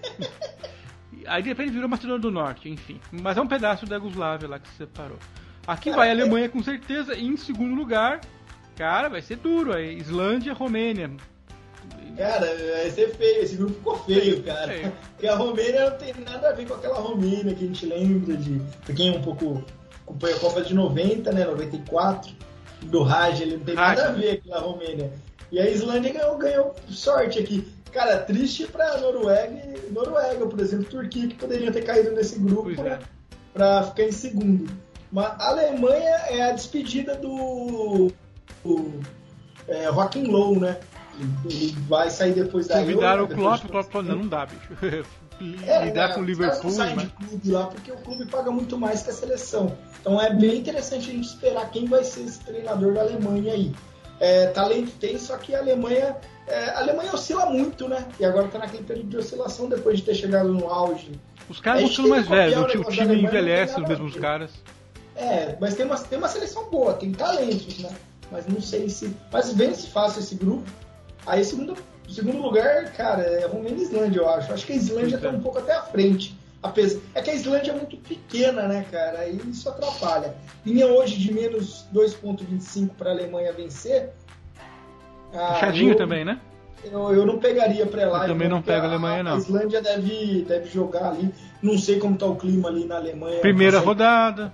Aí de repente virou Macedônia do Norte, enfim. Mas é um pedaço da Yugoslávia lá que se separou. Aqui vai a Alemanha com certeza, e em segundo lugar, cara, vai ser duro, é Islândia, Romênia. Cara, vai ser feio, esse grupo ficou feio, cara. Feio. Porque a Romênia não tem nada a ver com aquela Romênia que a gente lembra de... Pra quem é um pouco... acompanha a Copa de noventa, né, noventa e quatro, do Raj, ele não tem Raj. nada a ver com aquela Romênia. E a Islândia ganhou, ganhou sorte aqui. Cara, triste pra Noruega, Noruega, por exemplo, Turquia, que poderiam ter caído nesse grupo, né, é. pra ficar em segundo. Mas a Alemanha é a despedida do, do é, Joachim Low, né? Ele, ele vai sair depois da Euro. Convidaram o Klopp, o Klopp falou, não, não dá, bicho. É, lidar é, com o Liverpool. Não saem de clube lá, porque o clube paga muito mais que a seleção. Então é bem interessante a gente esperar quem vai ser esse treinador da Alemanha aí. É, talento tem, só que a Alemanha, é, a Alemanha oscila muito, né? E agora tá naquele período de oscilação depois de ter chegado no auge. Os caras vão ficando mais velhos, o, o time envelhece os mesmos caras. É, mas tem uma, tem uma seleção boa, tem talentos, né? Mas não sei se... Mas vence fácil esse grupo. Aí, segundo, segundo lugar, cara, é Romênia e Islândia, eu acho. Acho que a Islândia tá um pouco até à frente. Apesar... É que a Islândia é muito pequena, né, cara? Aí isso atrapalha. Linha hoje de menos dois ponto vinte e cinco para a Alemanha vencer. Fechadinho eu, também, né? Eu, eu não pegaria pré-live. Eu também não pego a Alemanha, não. A Islândia deve, deve jogar ali. Não sei como tá o clima ali na Alemanha. Primeira rodada.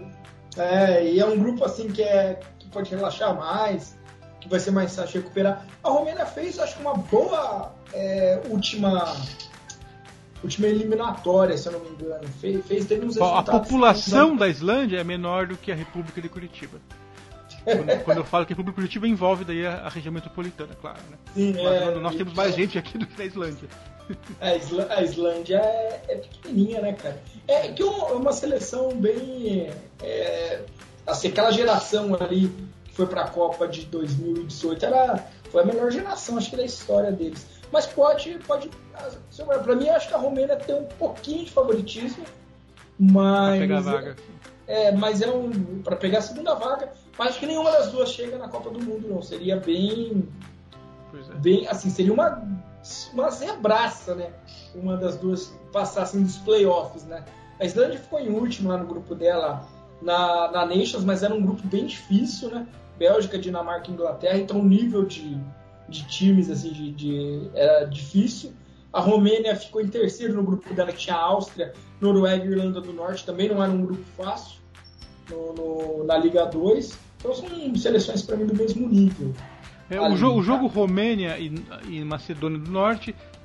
É, e é um grupo assim que, é, que pode relaxar mais, que vai ser mais fácil recuperar. A Romênia fez, acho que uma boa é, última última eliminatória, se eu não me engano. Fez, fez teve uns A população da Islândia é menor do que a República de Curitiba. Quando, quando eu falo que a República de Curitiba envolve daí a, a região metropolitana, claro, né? Sim, é, nós temos mais gente aqui do que a Islândia. A, Isla, a Islândia é, é pequenininha, né, cara? É que é uma, uma seleção bem... É, assim, aquela geração ali que foi pra Copa de dois mil e dezoito era, foi a melhor geração, acho que da história deles. Mas pode... pode pra mim, acho que a Romênia tem um pouquinho de favoritismo, mas... Pra pegar a vaga. É, mas é um... Pra pegar a segunda vaga, mas acho que nenhuma das duas chega na Copa do Mundo, não. Seria bem... Pois é. Bem, assim, seria uma... uma zebraça, né? Uma das duas passassem dos playoffs, né? A Islândia ficou em último lá no grupo dela na, na Nations, mas era um grupo bem difícil, né? Bélgica, Dinamarca e Inglaterra, então o nível de, de times assim, de, de, era difícil. A Romênia ficou em terceiro no grupo dela, que tinha a Áustria, Noruega e Irlanda do Norte, também não era um grupo fácil no, no, na Liga dois. Então são seleções para mim do mesmo nível. É, o, jogo, o jogo Romênia e, e Macedônia do Norte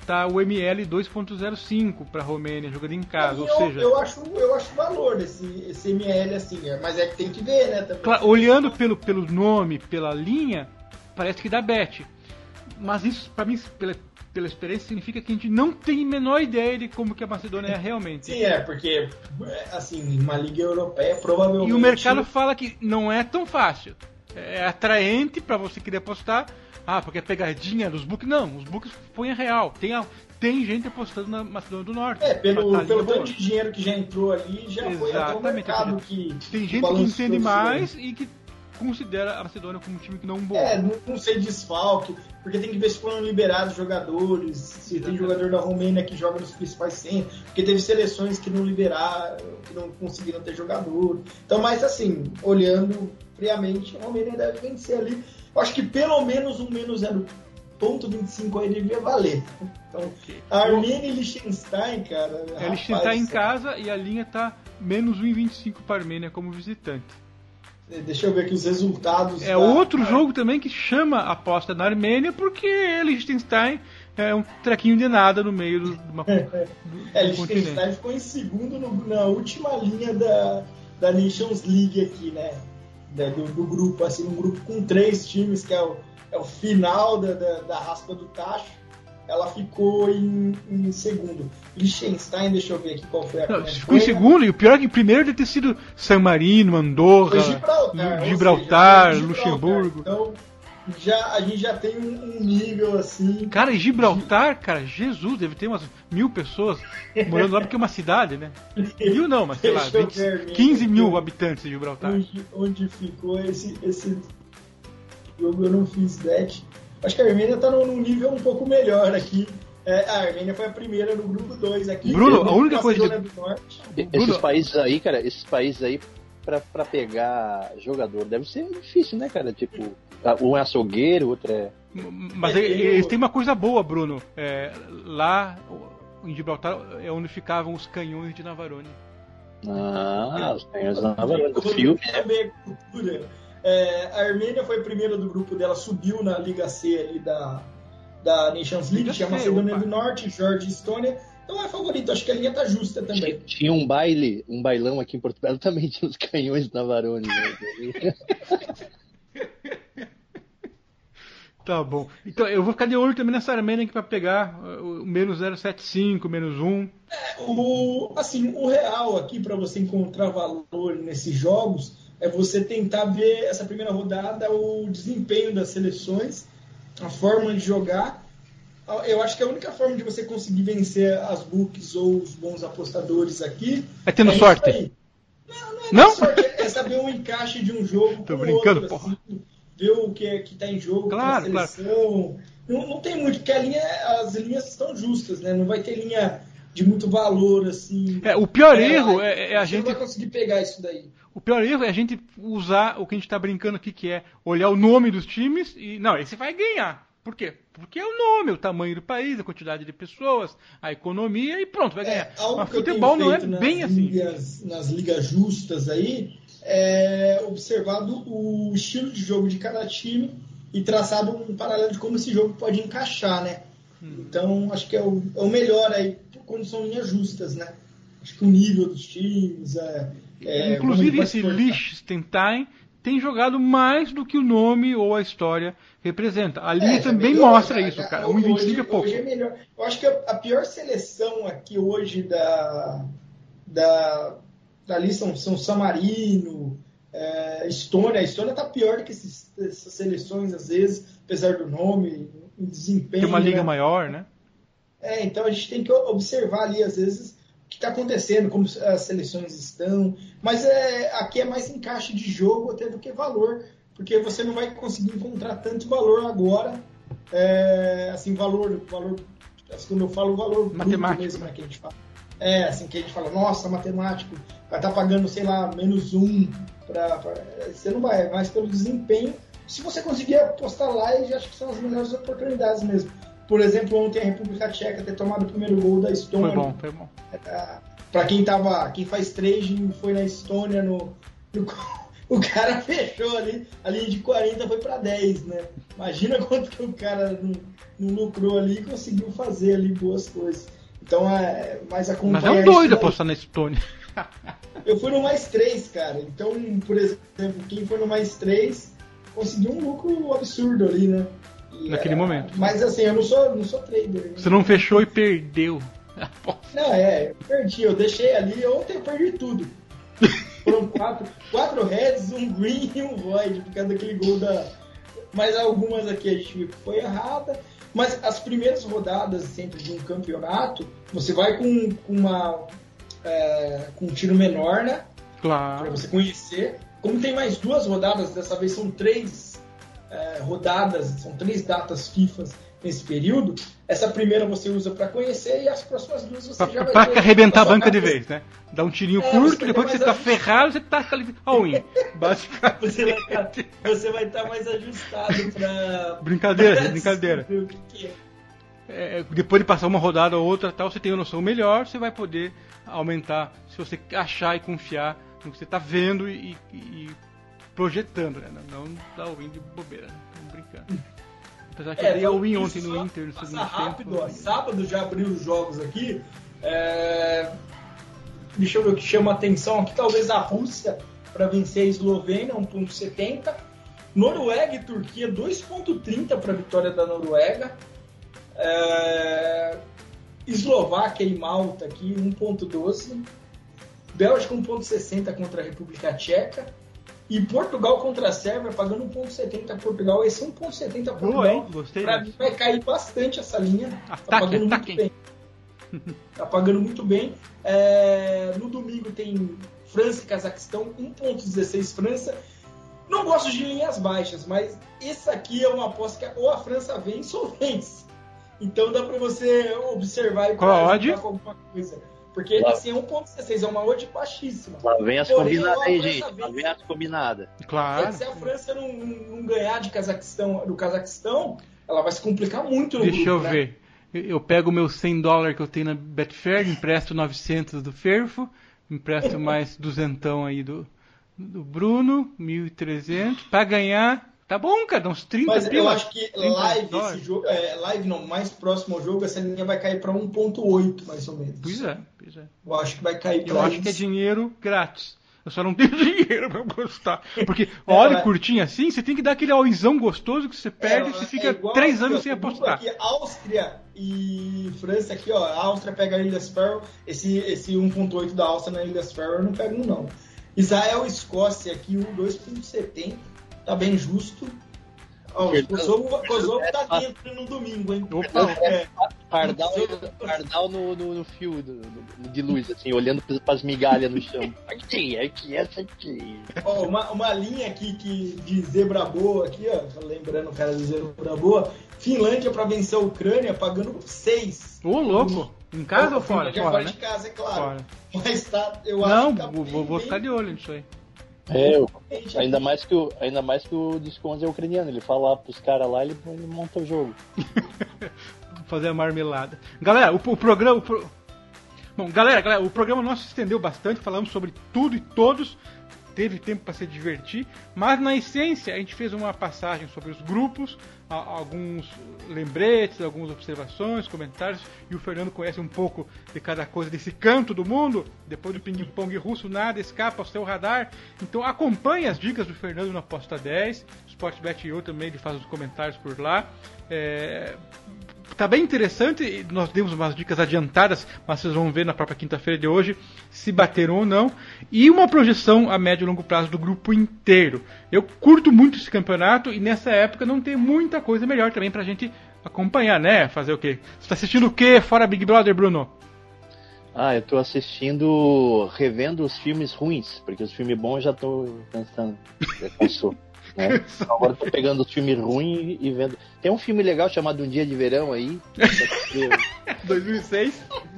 tá o M L dois ponto zero cinco para a Romênia, jogando em casa, eu, ou seja... Eu acho, eu acho valor esse, esse M L assim, mas é que tem que ver, né? Também. Claro, olhando pelo, pelo nome, pela linha, parece que dá bet. Mas isso, para mim, pela, pela experiência, significa que a gente não tem a menor ideia de como que a Macedônia é realmente. Sim, é, porque, assim, uma liga europeia provavelmente... E o mercado fala que não é tão fácil. É atraente para você querer apostar. Ah, porque é pegadinha dos books. Não, os books põem a real. Tem, a, tem gente apostando na Macedônia do Norte. É, pelo, pelo tanto de dinheiro que já entrou ali, já Exatamente, foi até o mercado que... Tem gente que entende mais e que considera a Macedônia como um time que não bom. É, não, não sei desfalque, porque tem que ver se foram liberados jogadores, se tem jogador da Romênia que joga nos principais centros, porque teve seleções que não liberaram, que não conseguiram ter jogador. Então, mas assim, olhando friamente, a Romênia deve vencer ali. Eu acho que pelo menos um menos zero ponto vinte e cinco aí devia valer. Então, okay. A Armênia e Liechtenstein, cara... É, Liechtenstein em casa e a linha tá menos um vírgula vinte e cinco para a Armênia como visitante. Deixa eu ver aqui os resultados. É da... outro jogo também que chama a aposta na Armênia, porque Liechtenstein é um trequinho de nada no meio do, de uma, do, é, Liechtenstein ficou em segundo no, na última linha da, da Nations League aqui, né? Da, do, do grupo, assim, um grupo com três times, que é o, é o final da, da, da raspa do tacho. Ela ficou em, em segundo. Liechtenstein, deixa eu ver aqui qual foi a primeira. Ficou em segundo, e o pior é que primeiro deve ter sido San Marino, Andorra, Gibraltar, Gibraltar seja, Luxemburgo. Então, já, a gente já tem um, um nível assim. Cara, e Gibraltar, cara, Jesus, deve ter umas mil pessoas morando lá, porque é uma cidade, né? Mil não, mas sei lá, vinte, quinze mil habitantes de Gibraltar. Onde, onde ficou esse, esse jogo, eu não fiz bet. Acho que a Armênia está num nível um pouco melhor aqui. É, a Armênia foi a primeira no grupo dois aqui. Bruno, a única coisa de... do Norte. Esses Bruno... países aí, cara, esses países aí, pra, pra pegar jogador, deve ser difícil, né, cara? Tipo, um é açougueiro, outro é... Mas é, eles têm uma coisa boa, Bruno. É, lá em Gibraltar é onde ficavam os canhões de Navarone. Ah, os canhões de Navarone, do filme, né? É, a Armênia foi a primeira do grupo dela, subiu na Liga C ali da, da Nations League, tinha Macedônia do Norte, Geórgia e Estônia. Então é favorito, acho que a linha tá justa também. Tinha um baile, um bailão aqui em Portugal, também tinha os canhões de Navarone. Né? Tá bom. Então eu vou ficar de olho também nessa Armênia aqui pra pegar o menos zero vírgula setenta e cinco, menos um. É, o, assim, o real aqui para você encontrar valor nesses jogos é você tentar ver essa primeira rodada, o desempenho das seleções, a forma de jogar. Eu acho que a única forma de você conseguir vencer as books ou os bons apostadores aqui... É tendo é sorte. Não, não é não? sorte, é saber o encaixe de um jogo Tô com brincando, outro, porra. Assim, ver o que é, que tá em jogo, claro, a seleção. Claro. Não, não tem muito, porque a linha, as linhas estão justas, né? Não vai ter linha de muito valor, assim. É, o pior é, erro é, é a você gente... não vai conseguir pegar isso daí. O pior erro é a gente usar o que a gente está brincando aqui, que é olhar o nome dos times e... Não, esse vai ganhar. Por quê? Porque é o nome, o tamanho do país, a quantidade de pessoas, a economia e pronto, vai ganhar. É, mas futebol não é bem assim. Ligas, nas ligas justas aí, é observado o estilo de jogo de cada time e traçado um paralelo de como esse jogo pode encaixar, né? Hum. Então, acho que é o, é o melhor aí, quando são linhas justas, né? Acho que o nível dos times... É, É, inclusive esse Liechtenstein tem jogado mais do que o nome ou a história representa. A linha é, também é melhor, mostra já, isso, já, cara. um vírgula vinte e cinco é pouco. Hoje é melhor. Eu acho que a, a pior seleção aqui hoje da, da, da lista são, são San Marino, é, Estônia. A Estônia está pior do que esses, essas seleções, às vezes, apesar do nome, o desempenho. Tem uma liga né? maior, né? É, então a gente tem que observar ali, às vezes, o que está acontecendo, como as seleções estão, mas é, aqui é mais encaixe de jogo até do que valor, porque você não vai conseguir encontrar tanto valor agora, é, assim, valor, valor, assim, quando eu falo valor matemático mesmo, né, que a gente fala. É, assim, que a gente fala, nossa, matemático, vai estar tá pagando, sei lá, menos um, pra, pra, você não vai, mais pelo desempenho. Se você conseguir apostar lá, eu acho que são as melhores oportunidades mesmo. Por exemplo, ontem a República Tcheca ter tomado o primeiro gol da Estônia. Foi bom, foi bom. É, para quem tava, quem faz trading foi na Estônia no, no O cara fechou ali, a linha de quarenta foi para dez, né? Imagina quanto que o cara não, não lucrou ali e conseguiu fazer ali boas coisas. Então é mais acompanhar. Mas é um doido apostar nesse Tony. Eu fui no mais três, cara. Então, por exemplo, quem foi no mais três conseguiu um lucro absurdo ali, né? E naquele é, momento. Mas assim, eu não sou, não sou trader. Né? Você não fechou e perdeu. Não, é, eu perdi. Eu deixei ali, ontem eu perdi tudo. Foram quatro, quatro heads, um green e um void, por causa daquele gol da... Mas algumas aqui a gente viu que foi errada. Mas as primeiras rodadas sempre de um campeonato, você vai com, com uma... É, com um tiro menor, né? Claro. Pra você conhecer. Como tem mais duas rodadas, dessa vez são três é, rodadas, são três datas FIFA nesse período. Essa primeira você usa para conhecer e as próximas duas você pra, já vai pra ter. arrebentar a banca de vez, né? Dá um tirinho é, curto, depois que você tá ajust... ferrado, você tá all-in. Basicamente. Você vai estar você vai estar mais ajustado pra... Brincadeira, pra brincadeira. o que que é. É, depois de passar uma rodada ou outra, tal, você tem uma noção melhor, você vai poder aumentar, se você achar e confiar no que você está vendo e, e, e projetando, né? Não, não dá o win de bobeira, né? Estamos brincando. Apesar que É, eu dei o win ontem no só Inter no segundo rápido, tempo. ó, sábado já abriu os jogos aqui. É... Deixa eu ver o que chama a atenção aqui, talvez a Rússia para vencer a Eslovênia, um ponto setenta. Noruega e Turquia, dois ponto trinta para a vitória da Noruega. É... Eslováquia e Malta aqui, um ponto doze. Bélgica um ponto sessenta contra a República Tcheca. E Portugal contra a Sérvia, pagando um ponto setenta Portugal. Esse um ponto setenta Portugal, boa, hein? Gostei. Pra mim vai cair bastante essa linha. Ataque, tá pagando ataque. muito bem. Tá pagando muito bem. É... No domingo tem França e Cazaquistão, um ponto dezesseis França. Não gosto de linhas baixas, mas essa aqui é uma aposta que ou a França vence ou vence. Então dá pra você observar e qual a odd? com alguma coisa. Porque Lá. assim, é um ponto dezesseis, é uma odd baixíssima. Lá vem as Porém, combinadas a aí, França gente. Lá vence. vem as combinadas. Claro. Se a França não, não ganhar de Cazaquistão, do Cazaquistão, ela vai se complicar muito no Deixa grupo, eu né? ver. Eu eu pego o meu cem dólares que eu tenho na Betfair, empresto novecentos do Ferfo, empresto mais duzentão aí do, do Bruno, mil e trezentos, pra ganhar, tá bom, cara, dá uns trinta Mas eu pila, acho que trinta live, dólares. esse jogo, é, live não, mais próximo ao jogo, essa linha vai cair para um ponto oito, mais ou menos. Pois é, pois é. Eu acho que vai cair Eu para acho isso. que é dinheiro grátis. Eu só não tenho dinheiro pra gostar. Porque hora É, curtinha assim, você tem que dar aquele all-inzão gostoso que você perde É, e você é fica igual três aqui, anos ó, sem o grupo apostar. Aqui, Áustria e França aqui, ó. A Áustria pega a Ilhas Faroe. Esse, esse um ponto oito da Áustria na Ilhas Faroe eu não pego um, não. Israel e Escócia aqui, um dois ponto setenta. Tá bem justo. Ó, o Kosovo, Kosovo tá dentro no domingo, hein? Opa. É, Pardal, pardal no, no, no fio do- do- de luz, assim, olhando para as migalhas no chão. Aqui, aqui, essa aqui. ó, uma, uma linha aqui que, de zebra boa aqui, ó. Lembrando o cara de zebra boa. Finlândia pra vencer a Ucrânia pagando seis. Ô, louco. Em casa ou fora? Finlândia Fora, fora né? de casa, é claro. Fora. Mas tá, eu acho Não, que tá vou, bem, vou, vou bem ficar de olho nisso aí. É, eu- quente ainda aqui. mais que o, ainda mais que o Disconze é ucraniano. Ele fala lá pros caras lá, ele, ele monta o jogo. Fazer a marmelada. Galera, o, o programa. o pro- Bom, galera, galera, o programa nosso se estendeu bastante, falamos sobre tudo e todos. Teve tempo para se divertir, mas na essência a gente fez uma passagem sobre os grupos, a- alguns lembretes, algumas observações, comentários, e o Fernando conhece um pouco de cada coisa desse canto do mundo. Depois do ping-pong russo, nada escapa ao seu radar. Então acompanhe as dicas do Fernando na Aposta dez, Sportsbet e eu também, ele faz os comentários por lá. É... Tá bem interessante, nós demos umas dicas adiantadas, mas vocês vão ver na própria quinta-feira de hoje se bateram ou não. E uma projeção a médio e longo prazo do grupo inteiro. Eu curto muito esse campeonato e nessa época não tem muita coisa melhor também pra gente acompanhar, né? Fazer o quê? Você tá assistindo o quê fora Big Brother, Bruno? Ah, eu tô assistindo, revendo os filmes ruins, porque os filmes bons eu já tô pensando, já cansou, né? Agora eu tô pegando os filmes ruins e vendo. Tem um filme legal chamado Um Dia de Verão aí, dois mil e seis.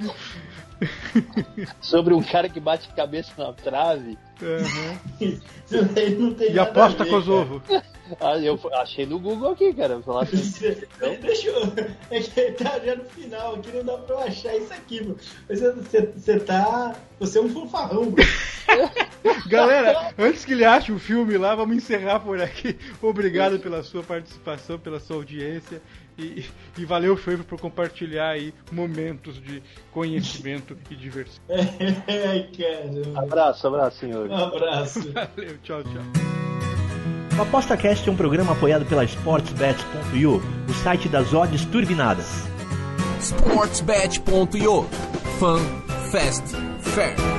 sobre um cara que bate cabeça na trave. Uhum. Isso daí não tem E nada aposta a ver, Kosovo. Ah, eu achei no Google aqui, cara. Falar assim, cara. Deixa eu. É que tá já no final aqui, não dá pra eu achar isso aqui, mano. Você, você, você tá. Você é um fanfarrão, bro. Galera, antes que ele ache o filme lá, vamos encerrar por aqui. Obrigado pela sua participação, pela sua audiência. E, e valeu, Choivo, por compartilhar aí momentos de conhecimento e diversão. Ai, caramba. Abraço, abraço, senhor. Um abraço. Valeu, tchau, tchau. O ApostaCast é um programa apoiado pela SportsBet ponto io, o site das odds turbinadas. SportsBet ponto io. Fun, Fast, Fair.